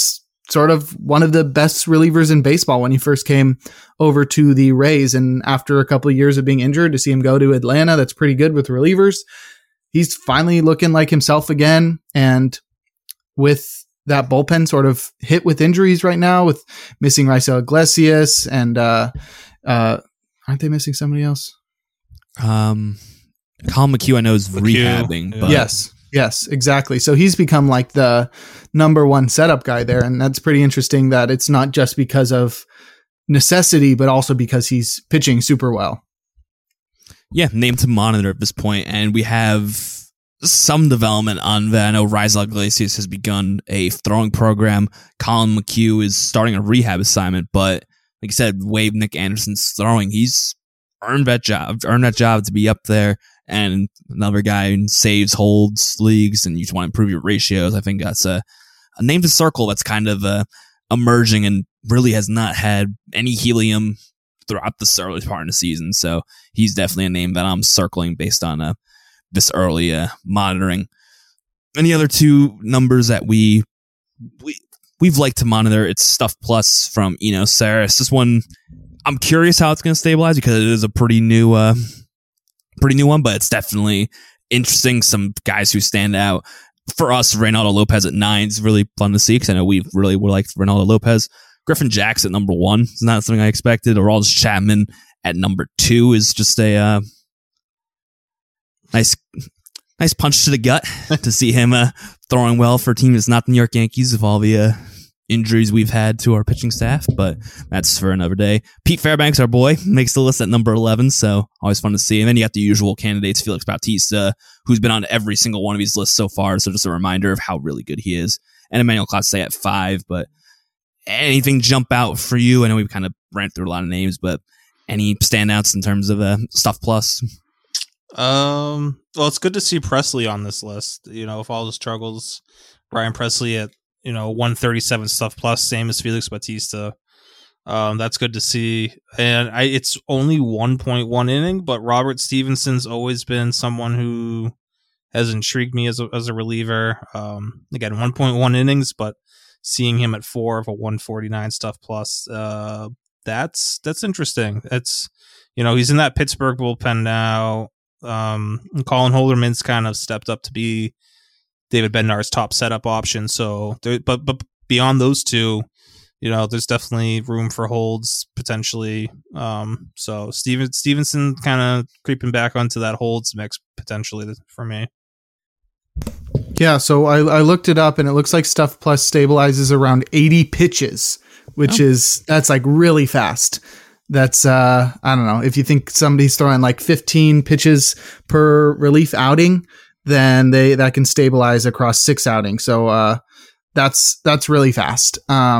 sort of one of the best relievers in baseball when he first came over to the Rays. And after a couple of years of being injured, to see him go to Atlanta, that's pretty good with relievers. He's finally looking like himself again. And with that bullpen sort of hit with injuries right now, with missing Raisel Iglesias and aren't they missing somebody else? Colin McHugh, I know, is rehabbing. Yeah. But Yes, exactly. So he's become like the number one setup guy there. And that's pretty interesting that it's not just because of necessity, but also because he's pitching super well. Yeah, name to monitor at this point. And we have some development on that. I know Raisel Iglesias has begun a throwing program. Colin McHugh is starting a rehab assignment. But like you said, Wade Nick Anderson's throwing. He's earned that job to be up there. And another guy who saves, holds leagues, and you just want to improve your ratios. I think that's a name to circle that's kind of emerging and really has not had any helium throughout this early part of the season. So he's definitely a name that I'm circling based on this early monitoring. Any other two numbers that we've liked to monitor? It's Stuff Plus from Eno Sarris. This one, I'm curious how it's going to stabilize because it is a pretty new one, but it's definitely interesting. Some guys who stand out for us. Reynaldo Lopez at 9 is really fun to see because I know we really would like Reynaldo Lopez. Griffin Jax at number 1 is not something I expected. Aroldis Chapman at number 2 is just a nice punch to the gut to see him throwing well for a team that's not the New York Yankees with all the injuries we've had to our pitching staff, but that's for another day. Pete Fairbanks, our boy, makes the list at number 11, so always fun to see. And then you got the usual candidates, Felix Bautista, who's been on every single one of these lists so far, so just a reminder of how really good he is. And Emmanuel Clase at 5, but anything jump out for you? I know we've kind of ran through a lot of names, but any standouts in terms of Stuff Plus? Well, it's good to see Presley on this list. You know, with all the struggles, Brian Presley at 137 Stuff Plus, same as Felix Bautista. That's good to see. And it's only 1.1 inning, but Robert Stevenson's always been someone who has intrigued me as a reliever. Again, 1.1 innings, but seeing him at 4 of a 149 Stuff Plus, that's interesting. It's he's in that Pittsburgh bullpen now. Colin Holderman's kind of stepped up to be David Bednar's top setup option. So, but beyond those two, there's definitely room for holds potentially. So Stevenson kind of creeping back onto that holds mix potentially for me. Yeah, so I looked it up and it looks like Stuff Plus stabilizes around 80 pitches, which that's like really fast. That's, I don't know, if you think somebody's throwing like 15 pitches per relief outing, then that can stabilize across 6 outings. So, that's really fast.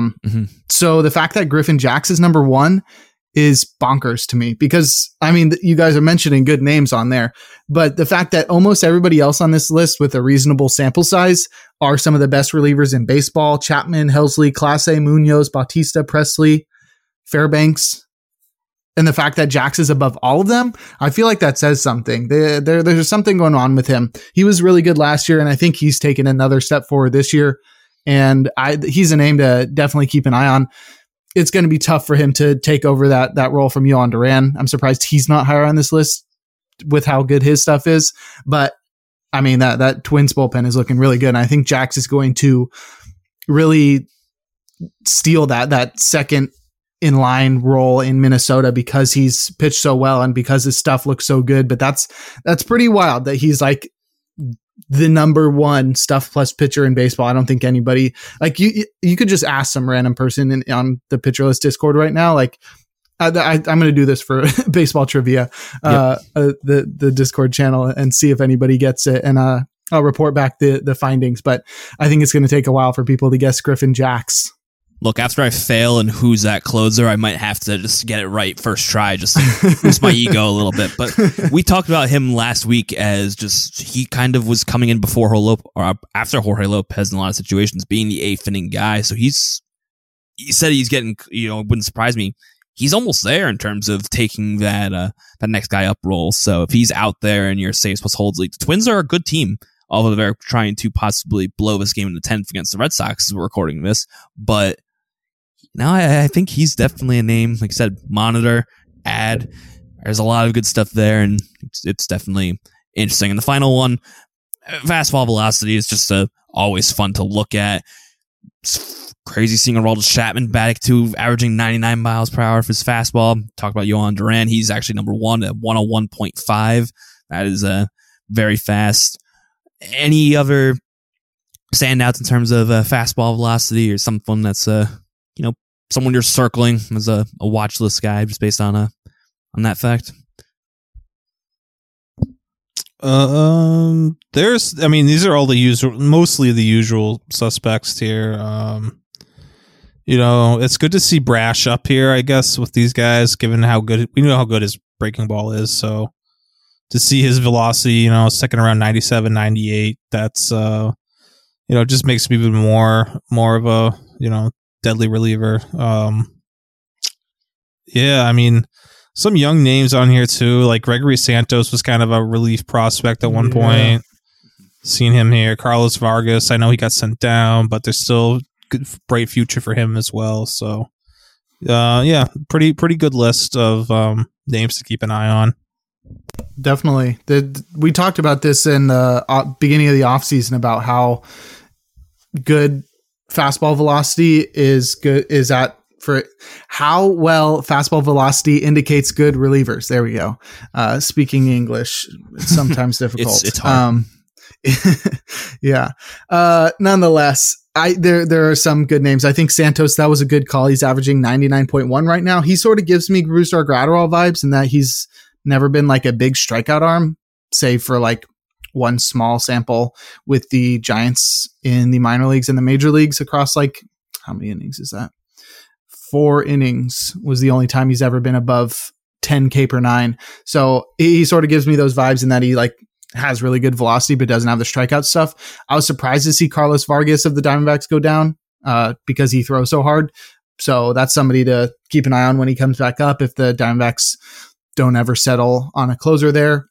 So the fact that Griffin Jax is number 1 is bonkers to me because, I mean, you guys are mentioning good names on there, but the fact that almost everybody else on this list with a reasonable sample size are some of the best relievers in baseball: Chapman, Helsley, Clase, Munoz, Bautista, Presley, Fairbanks. And the fact that Jax is above all of them, I feel like that says something. There's something going on with him. He was really good last year, and I think he's taken another step forward this year. And he's a name to definitely keep an eye on. It's going to be tough for him to take over that role from Yohan Duran. I'm surprised he's not higher on this list with how good his stuff is. But I mean, that Twins bullpen is looking really good. And I think Jax is going to really steal that second in line role in Minnesota because he's pitched so well and because his stuff looks so good. But that's pretty wild that he's like the number 1 Stuff Plus pitcher in baseball. I don't think anybody, like, you could just ask some random person on the Pitcher List Discord right now. Like, I'm going to do this for baseball trivia, the Discord channel, and see if anybody gets it. And I'll report back the findings. But I think it's going to take a while for people to guess Griffin Jax. Look, after I fail and who's that closer, I might have to just get it right first try, just to boost my ego a little bit. But we talked about him last week as just he kind of was coming in before or after Jorge Lopez in a lot of situations, being the 8th inning guy. So he said he's getting, it wouldn't surprise me. He's almost there in terms of taking that next guy up role. So if he's out there in your saves plus holds league, the Twins are a good team although they're trying to possibly blow this game in the 10th against the Red Sox as we're recording this. But now I think he's definitely a name. Like I said, monitor, add. There's a lot of good stuff there, and it's definitely interesting. And the final one, fastball velocity, is just always fun to look at. It's crazy seeing Aroldis Chapman batting to averaging 99 miles per hour for his fastball. Talk about Yohan Duran. He's actually number one at 101.5. That is very fast. Any other standouts in terms of fastball velocity or something that's someone you're circling as a watch list guy just based on that fact? These are all mostly the usual suspects here. It's good to see Brash up here, I guess, with these guys, given we know how good his breaking ball is. So to see his velocity, second around 97, 98, that's, just makes me even more of a, deadly reliever. Some young names on here too, like Gregory Santos was kind of a relief prospect at one point. Seen him here. Carlos Vargas, I know he got sent down, but there's still good, bright future for him as well. So, pretty good list of names to keep an eye on. Definitely. We talked about this in the beginning of the offseason about how good fastball velocity is at for how well fastball velocity indicates good relievers. There we go. Speaking English, it's sometimes difficult. It's hard. Yeah. Nonetheless, there are some good names. I think Santos, that was a good call. He's averaging 99.1 right now. He sort of gives me Brusdar Graterol vibes in that he's never been like a big strikeout arm, save for like one small sample with the Giants in the minor leagues and the major leagues across like, how many innings is that? 4 innings was the only time he's ever been above 10 K per 9. So he sort of gives me those vibes in that he like has really good velocity, but doesn't have the strikeout stuff. I was surprised to see Carlos Vargas of the Diamondbacks go down because he throws so hard. So that's somebody to keep an eye on when he comes back up if the Diamondbacks don't ever settle on a closer there.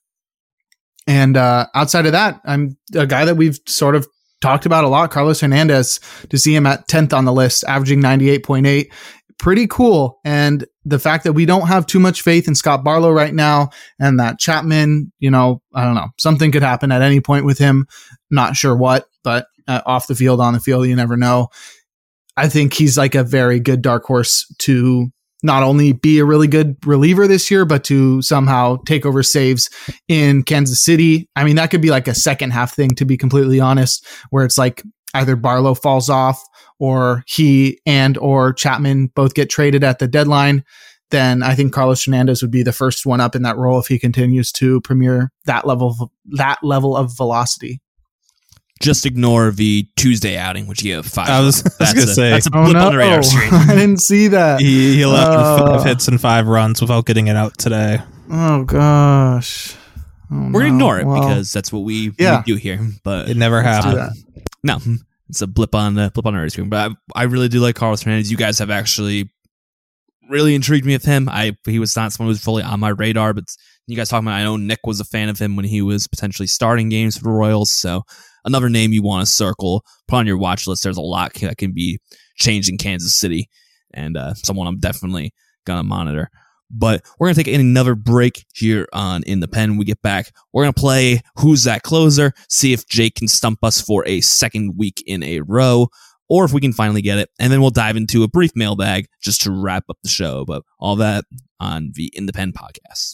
And outside of that, I'm a guy that we've sort of talked about a lot, Carlos Hernandez, to see him at 10th on the list, averaging 98.8. Pretty cool. And the fact that we don't have too much faith in Scott Barlow right now and that Chapman, I don't know, something could happen at any point with him. Not sure what, but off the field, on the field, you never know. I think he's like a very good dark horse to not only be a really good reliever this year, but to somehow take over saves in Kansas City. I mean, that could be like a second half thing, to be completely honest, where it's like either Barlow falls off or he or Chapman both get traded at the deadline. Then I think Carlos Hernandez would be the first one up in that role if he continues to premiere that level of velocity. Just ignore the Tuesday outing, which he had 5. I was going to say. That's a blip on the radar screen. I didn't see that. He allowed 5 hits and 5 runs without getting it out today. Oh, gosh. We're going to ignore it because that's what we do here. But it never happened. No, it's a blip on the radar screen. But I really do like Carlos Hernandez. You guys have actually really intrigued me with him. He was not someone who was fully on my radar, but you guys talking about, I know Nick was a fan of him when he was potentially starting games for the Royals. So another name you want to circle, put on your watch list. There's a lot that can be changed in Kansas City, and someone I'm definitely going to monitor. But we're going to take another break here on In the Pen. When we get back, we're going to play Who's That Closer, see if Jake can stump us for a second week in a row, or if we can finally get it. And then we'll dive into a brief mailbag just to wrap up the show. But all that on the In the Pen podcast.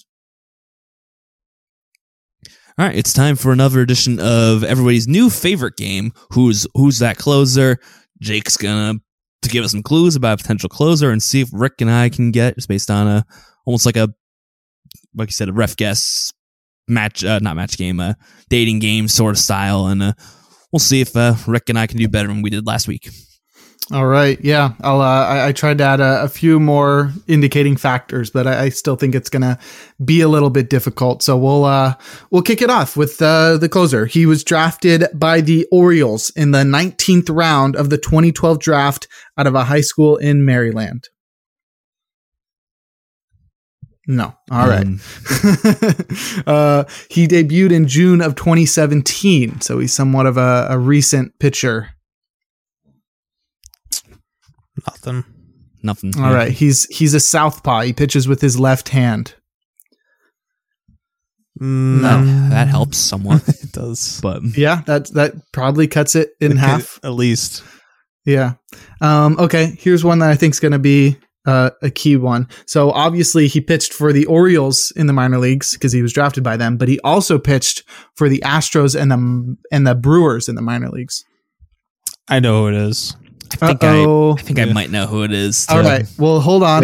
All right, it's time for another edition of everybody's new favorite game, Who's That Closer? Jake's going to give us some clues about a potential closer and see if Rick and I can get, just based on almost like you said, a ref guess match, not match game, dating game sort of style. And we'll see if Rick and I can do better than we did last week. All right. Yeah. I tried to add a few more indicating factors, but I still think it's going to be a little bit difficult. So we'll kick it off with the closer. He was drafted by the Orioles in the 19th round of the 2012 draft out of a high school in Maryland. No. All right. He debuted in June of 2017, so he's somewhat of a recent pitcher. Nothing. All right. He's a southpaw. He pitches with his left hand. No, that helps somewhat. It does. But Yeah, that probably cuts it in half. At least. Yeah. Okay. Here's one that I think is going to be a key one. So obviously he pitched for the Orioles in the minor leagues because he was drafted by them, but he also pitched for the Astros and the Brewers in the minor leagues. I know who it is. I think I might know who it is. All right. Well, hold on.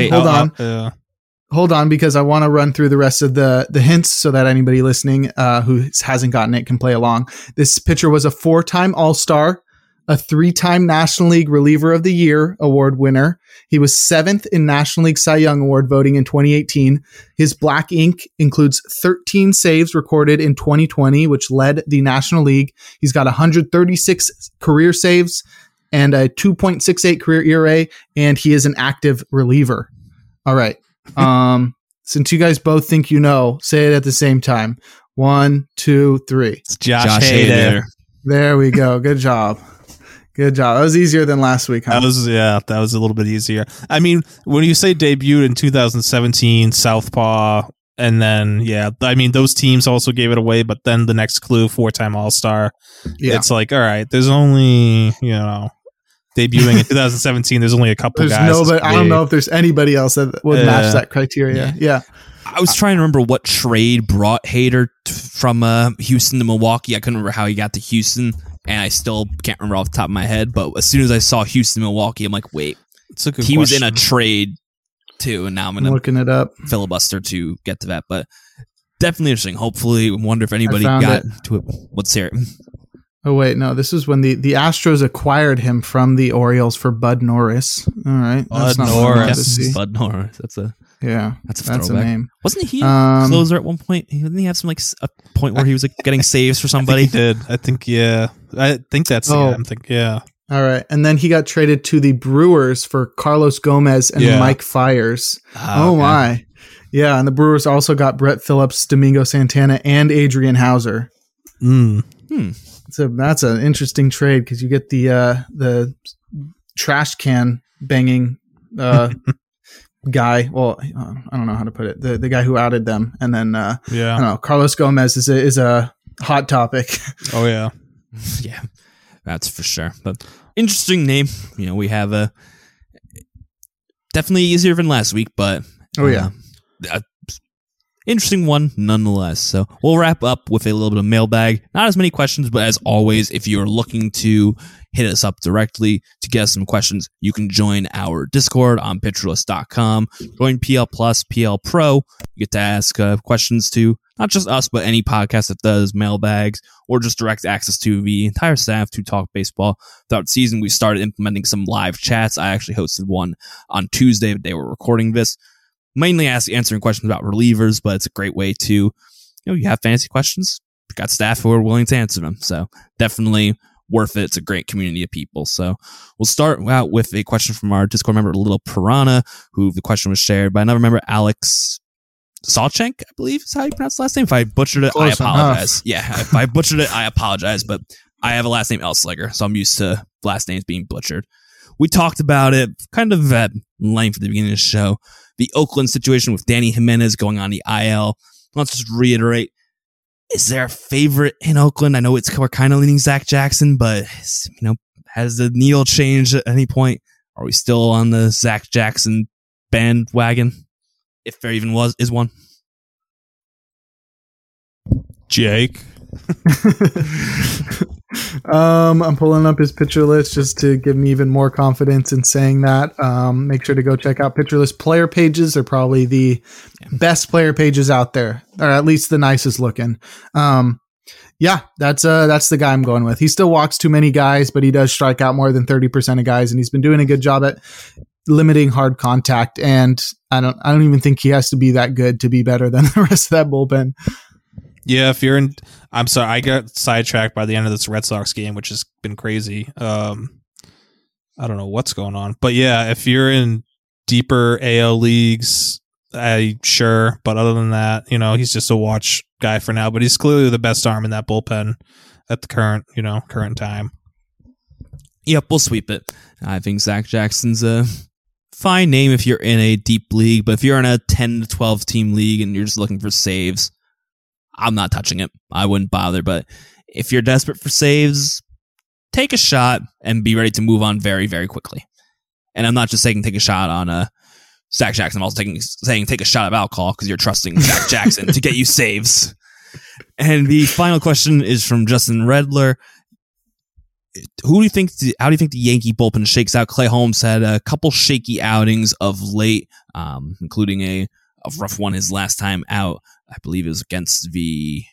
Hold on, because I want to run through the rest of the hints so that anybody listening who hasn't gotten it can play along. This pitcher was a 4-time All-Star, a 3-time National League Reliever of the Year award winner. He was 7th in National League Cy Young Award voting in 2018. His black ink includes 13 saves recorded in 2020, which led the National League. He's got 136 career saves and a 2.68 career ERA, and he is an active reliever. All right. Since you guys both think you know, say it at the same time. 1, 2, 3. It's Josh Hader. There we go. Good job. Good job. That was easier than last week, huh? That was a little bit easier. I mean, when you say debuted in 2017, Southpaw, and then those teams also gave it away, but then the next clue, 4-time All-Star. Yeah. It's like, all right, there's only, debuting in 2017, there's only a couple guys. I don't know if there's anybody else that would match that criteria. Yeah. I was trying to remember what trade brought Hader from Houston to Milwaukee. I couldn't remember how he got to Houston, and I still can't remember off the top of my head. But as soon as I saw Houston, Milwaukee, I'm like, wait, he was in a trade too, and now I'm looking it up. Filibuster to get to that. But definitely interesting. Hopefully, wonder if anybody got to it. Let's hear it. Oh, wait, no, this is when the Astros acquired him from the Orioles for Bud Norris. All right. Bud Norris. Bud Norris. That's a name. Wasn't he a closer at one point? Didn't he have some a point where he was getting saves for somebody? He did. I think that's I'm thinking, yeah. All right. And then he got traded to the Brewers for Carlos Gomez and Mike Fiers. My. Yeah, and the Brewers also got Brett Phillips, Domingo Santana, and Adrian Hauser. So that's an interesting trade because you get the trash can banging guy. Well, I don't know how to put it. The guy who outed them, and then I don't know. Carlos Gomez is a hot topic. Oh yeah, yeah, that's for sure. But interesting name. We have a definitely easier than last week, but interesting one nonetheless. So we'll wrap up with a little bit of mailbag. Not as many questions, but as always, if you're looking to hit us up directly to get us some questions, you can join our Discord on pitcherlist.com. Join PL Plus, PL Pro. You get to ask questions to not just us, but any podcast that does mailbags or just direct access to the entire staff to talk baseball. Throughout the season, we started implementing some live chats. I actually hosted one on Tuesday, the day we're recording this. Mainly answering questions about relievers, but it's a great way to, you have fantasy questions, you've got staff who are willing to answer them. So definitely worth it. It's a great community of people. So we'll start out with a question from our Discord member, Little Piranha, who the question was shared by another member, Alex Salchenk, I believe is how you pronounce the last name. If I butchered it, I apologize. Yeah, if I butchered it, I apologize, but I have a last name Elsliger, so I'm used to last names being butchered. We talked about it kind of at length at the beginning of the show. The Oakland situation with Danny Jimenez going on the IL. Let's just reiterate. Is there a favorite in Oakland? I know we're kind of leaning Zach Jackson, but has the needle changed at any point? Are we still on the Zach Jackson bandwagon? If there even is one. Jake. I'm pulling up his pitcher list just to give me even more confidence in saying that. Make sure to go check out pitcher list player pages. They're probably the best player pages out there, or at least the nicest looking. That's the guy I'm going with. He still walks too many guys, but he does strike out more than 30% of guys, and he's been doing a good job at limiting hard contact. And I don't even think he has to be that good to be better than the rest of that bullpen. Yeah, I'm sorry, I got sidetracked by the end of this Red Sox game, which has been crazy. I don't know what's going on, but yeah, if you're in deeper AL leagues, Sure, but other than that, he's just a watch guy for now. But he's clearly the best arm in that bullpen at the current time. Yep, we'll sweep it. I think Zach Jackson's a fine name if you're in a deep league, but if you're in a 10 to 12 team league and you're just looking for saves, I'm not touching it. I wouldn't bother. But if you're desperate for saves, take a shot and be ready to move on very, very quickly. And I'm not just saying take a shot on Zach Jackson. I'm also saying take a shot of alcohol because you're trusting Zach Jackson to get you saves. And the final question is from Justin Redler. How do you think the Yankee bullpen shakes out? Clay Holmes had a couple shaky outings of late, including a rough one his last time out. I believe it was against he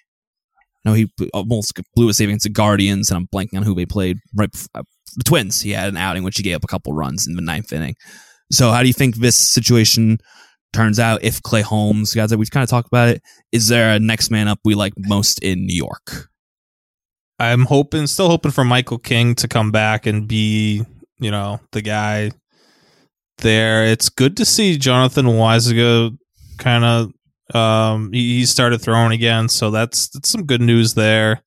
almost blew a save against the Guardians, and I'm blanking on who they played right before, the Twins. He had an outing which he gave up a couple runs in the ninth inning. So how do you think this situation turns out if Clay Holmes, guys, we've kind of talked about it, is there a next man up we like most in New York? I'm still hoping for Michael King to come back and be, the guy there. It's good to see Jonathan Weisiger kind of, he started throwing again, so that's some good news there.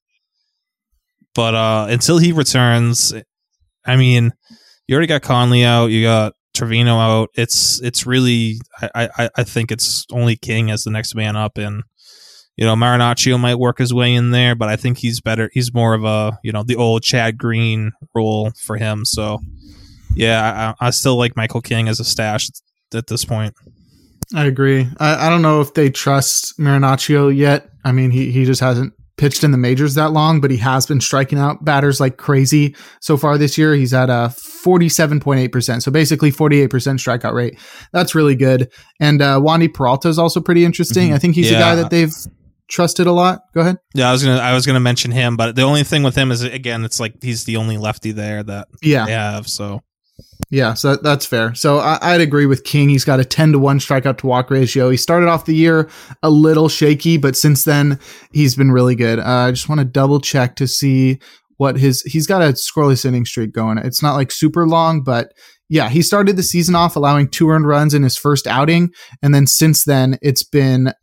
But until he returns, I mean, you already got Conley out, you got Trevino out. It's really, I think it's only King as the next man up, and Marinaccio might work his way in there, but I think he's better. He's more of a, the old Chad Green role for him. So, yeah, I still like Michael King as a stash at this point. I agree. I don't know if they trust Marinaccio yet. I mean, he just hasn't pitched in the majors that long, but he has been striking out batters like crazy so far this year. He's at a 47.8%, so basically 48% strikeout rate. That's really good. And Wandy Peralta is also pretty interesting. Mm-hmm. I think he's a guy that they've trusted a lot. Go ahead. Yeah, I was gonna mention him, but the only thing with him is, again, it's like he's the only lefty there that they have. So yeah, so that's fair. So I'd agree with King. He's got a 10-1 strikeout to walk ratio. He started off the year a little shaky, but since then he's been really good. I just want to double check to see what he's got a scoreless inning streak going. It's not like super long, but yeah, he started the season off allowing 2 earned runs in his first outing, and then since then it's been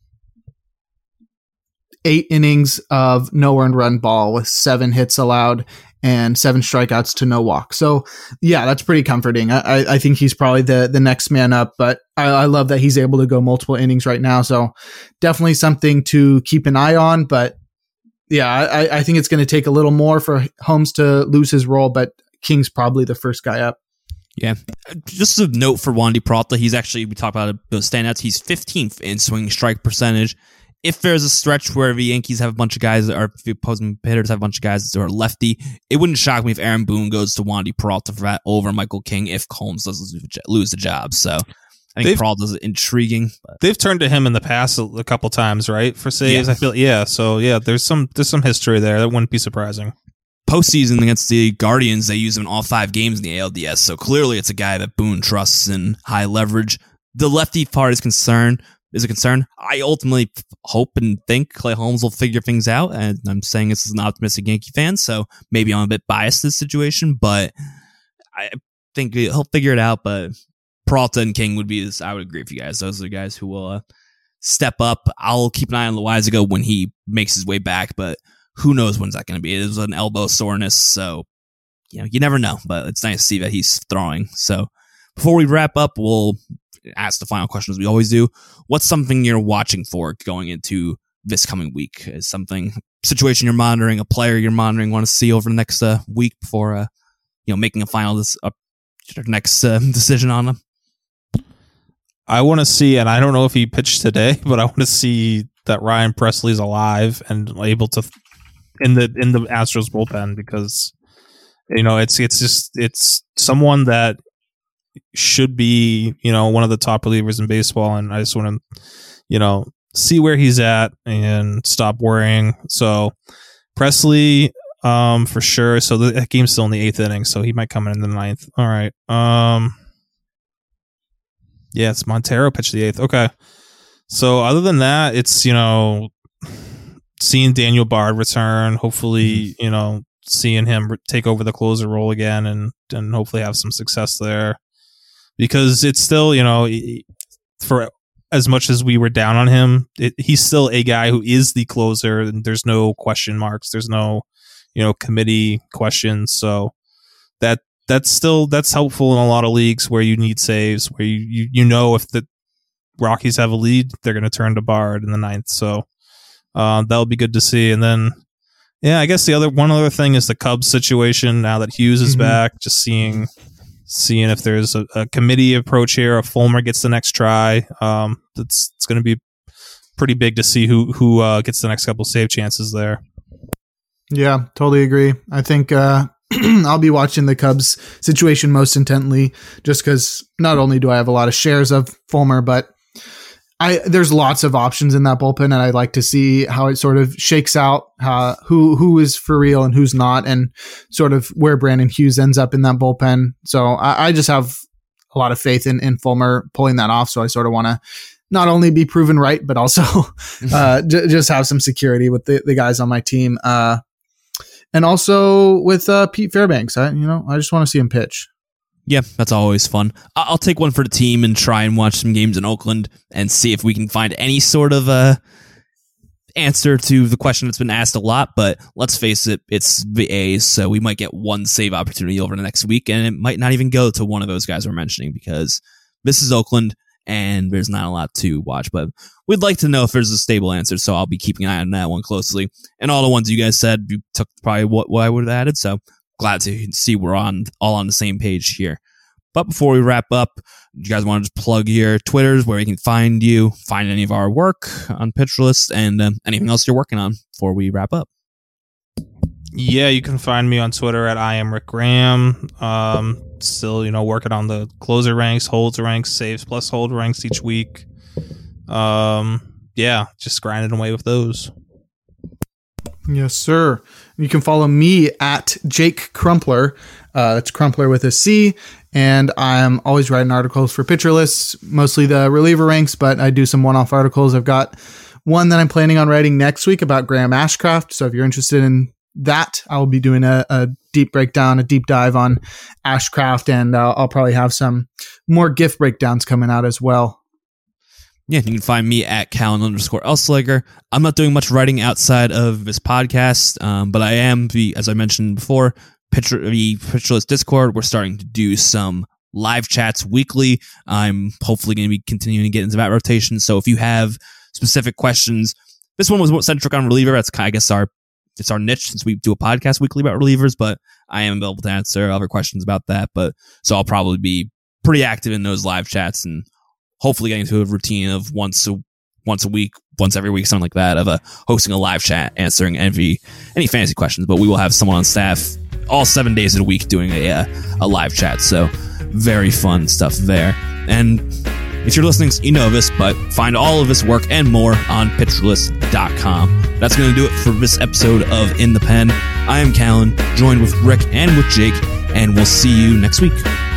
8 innings of no earned run ball with 7 hits allowed and 7 strikeouts to no walk. So yeah, that's pretty comforting. I think he's probably the next man up, but I love that he's able to go multiple innings right now. So definitely something to keep an eye on. But yeah, I think it's going to take a little more for Holmes to lose his role, but King's probably the first guy up. Yeah. Just a note for Wandy Peralta. He's actually, we talked about those standouts. He's 15th in swinging strike percentage. If there's a stretch where the Yankees have a bunch of guys, or if the opposing hitters have a bunch of guys that are lefty, it wouldn't shock me if Aaron Boone goes to Wandy Peralta for that over Michael King if Holmes does lose the job. So I think Peralta's intriguing. But they've turned to him in the past a couple times, right, for saves. Yeah. I feel So yeah, there's some history there. That wouldn't be surprising. Postseason against the Guardians, they use him in all 5 games in the ALDS. So clearly, it's a guy that Boone trusts in high leverage. The lefty part is a concern. I ultimately hope and think Clay Holmes will figure things out, and I'm saying this as an optimistic Yankee fan, so maybe I'm a bit biased in this situation, but I think he'll figure it out. But Peralta and King would be I would agree with you guys. Those are the guys who will step up. I'll keep an eye on Loizaga when he makes his way back, but who knows when's that going to be? It was an elbow soreness, so you never know, but it's nice to see that he's throwing. So before we wrap up, we'll ask the final question as we always do. What's something you're watching for going into this coming week? Is something situation you're monitoring, a player you're monitoring, want to see over the next week before making a final next decision on them? I want to see, and I don't know if he pitched today, but I want to see that Ryan Presley's alive and able to in the Astros bullpen, because it's someone that should be one of the top relievers in baseball, and I just want to see where he's at and stop worrying. So Presley for sure. So the game's still in the 8th inning, so he might come in the 9th. All right. Yeah, it's Montero pitched the 8th. Okay. So other than that, it's seeing Daniel Bard return, hopefully seeing him take over the closer role again, and hopefully have some success there. Because it's still, for as much as we were down on him, he's still a guy who is the closer, and there's no question marks. There's no, committee questions. So that's helpful in a lot of leagues where you need saves, where you know if the Rockies have a lead, they're going to turn to Bard in the 9th. So that'll be good to see. And then, I guess one other thing is the Cubs situation. Now that Hughes is back, just seeing if there's a committee approach here, if Fulmer gets the next try. It's going to be pretty big to see who gets the next couple save chances there. Yeah, totally agree. I think I'll be watching the Cubs situation most intently, just because not only do I have a lot of shares of Fulmer, but there's lots of options in that bullpen, and I'd like to see how it sort of shakes out, who is for real and who's not, and sort of where Brandon Hughes ends up in that bullpen. So I just have a lot of faith in Fulmer pulling that off. So I sort of want to not only be proven right, but also just have some security with the guys on my team. And also with Pete Fairbanks, I just want to see him pitch. Yeah, that's always fun. I'll take one for the team and try and watch some games in Oakland and see if we can find any sort of answer to the question that's been asked a lot. But let's face it, it's the A's, so we might get one save opportunity over the next week, and it might not even go to one of those guys we're mentioning because this is Oakland and there's not a lot to watch. But we'd like to know if there's a stable answer, so I'll be keeping an eye on that one closely. And all the ones you guys said, you took probably what I would have added, so glad to see we're all on the same page here. But before we wrap up, you guys want to just plug your Twitters, where we can find you, find any of our work on Pitcher List, and anything else you're working on before we wrap up. Yeah, you can find me on Twitter at I am Rick Graham. Still, working on the closer ranks, holds ranks, saves plus hold ranks each week. Just grinding away with those. Yes, sir. You can follow me at Jake Crumpler. That's Crumpler with a C. And I'm always writing articles for Pitcher Lists, mostly the reliever ranks, but I do some one-off articles. I've got one that I'm planning on writing next week about Graham Ashcraft. So if you're interested in that, I will be doing a deep breakdown, a deep dive on Ashcraft, and I'll probably have some more gift breakdowns coming out as well. Yeah, you can find me at Callan_Elslager. I'm not doing much writing outside of this podcast, but I am, as I mentioned before, the Pitcher List Discord. We're starting to do some live chats weekly. I'm hopefully going to be continuing to get into that rotation. So if you have specific questions, this one was centric on reliever. That's I guess it's our niche since we do a podcast weekly about relievers, but I am able to answer other questions about that. So I'll probably be pretty active in those live chats and hopefully getting to a routine of once a week, once every week, something like that, of hosting a live chat, answering any fantasy questions. But we will have someone on staff all 7 days of the week doing a live chat. So very fun stuff there. And if you're listening, you know this, but find all of this work and more on PitcherList.com. That's going to do it for this episode of In the Pen. I am Callan, joined with Rick and with Jake, and we'll see you next week.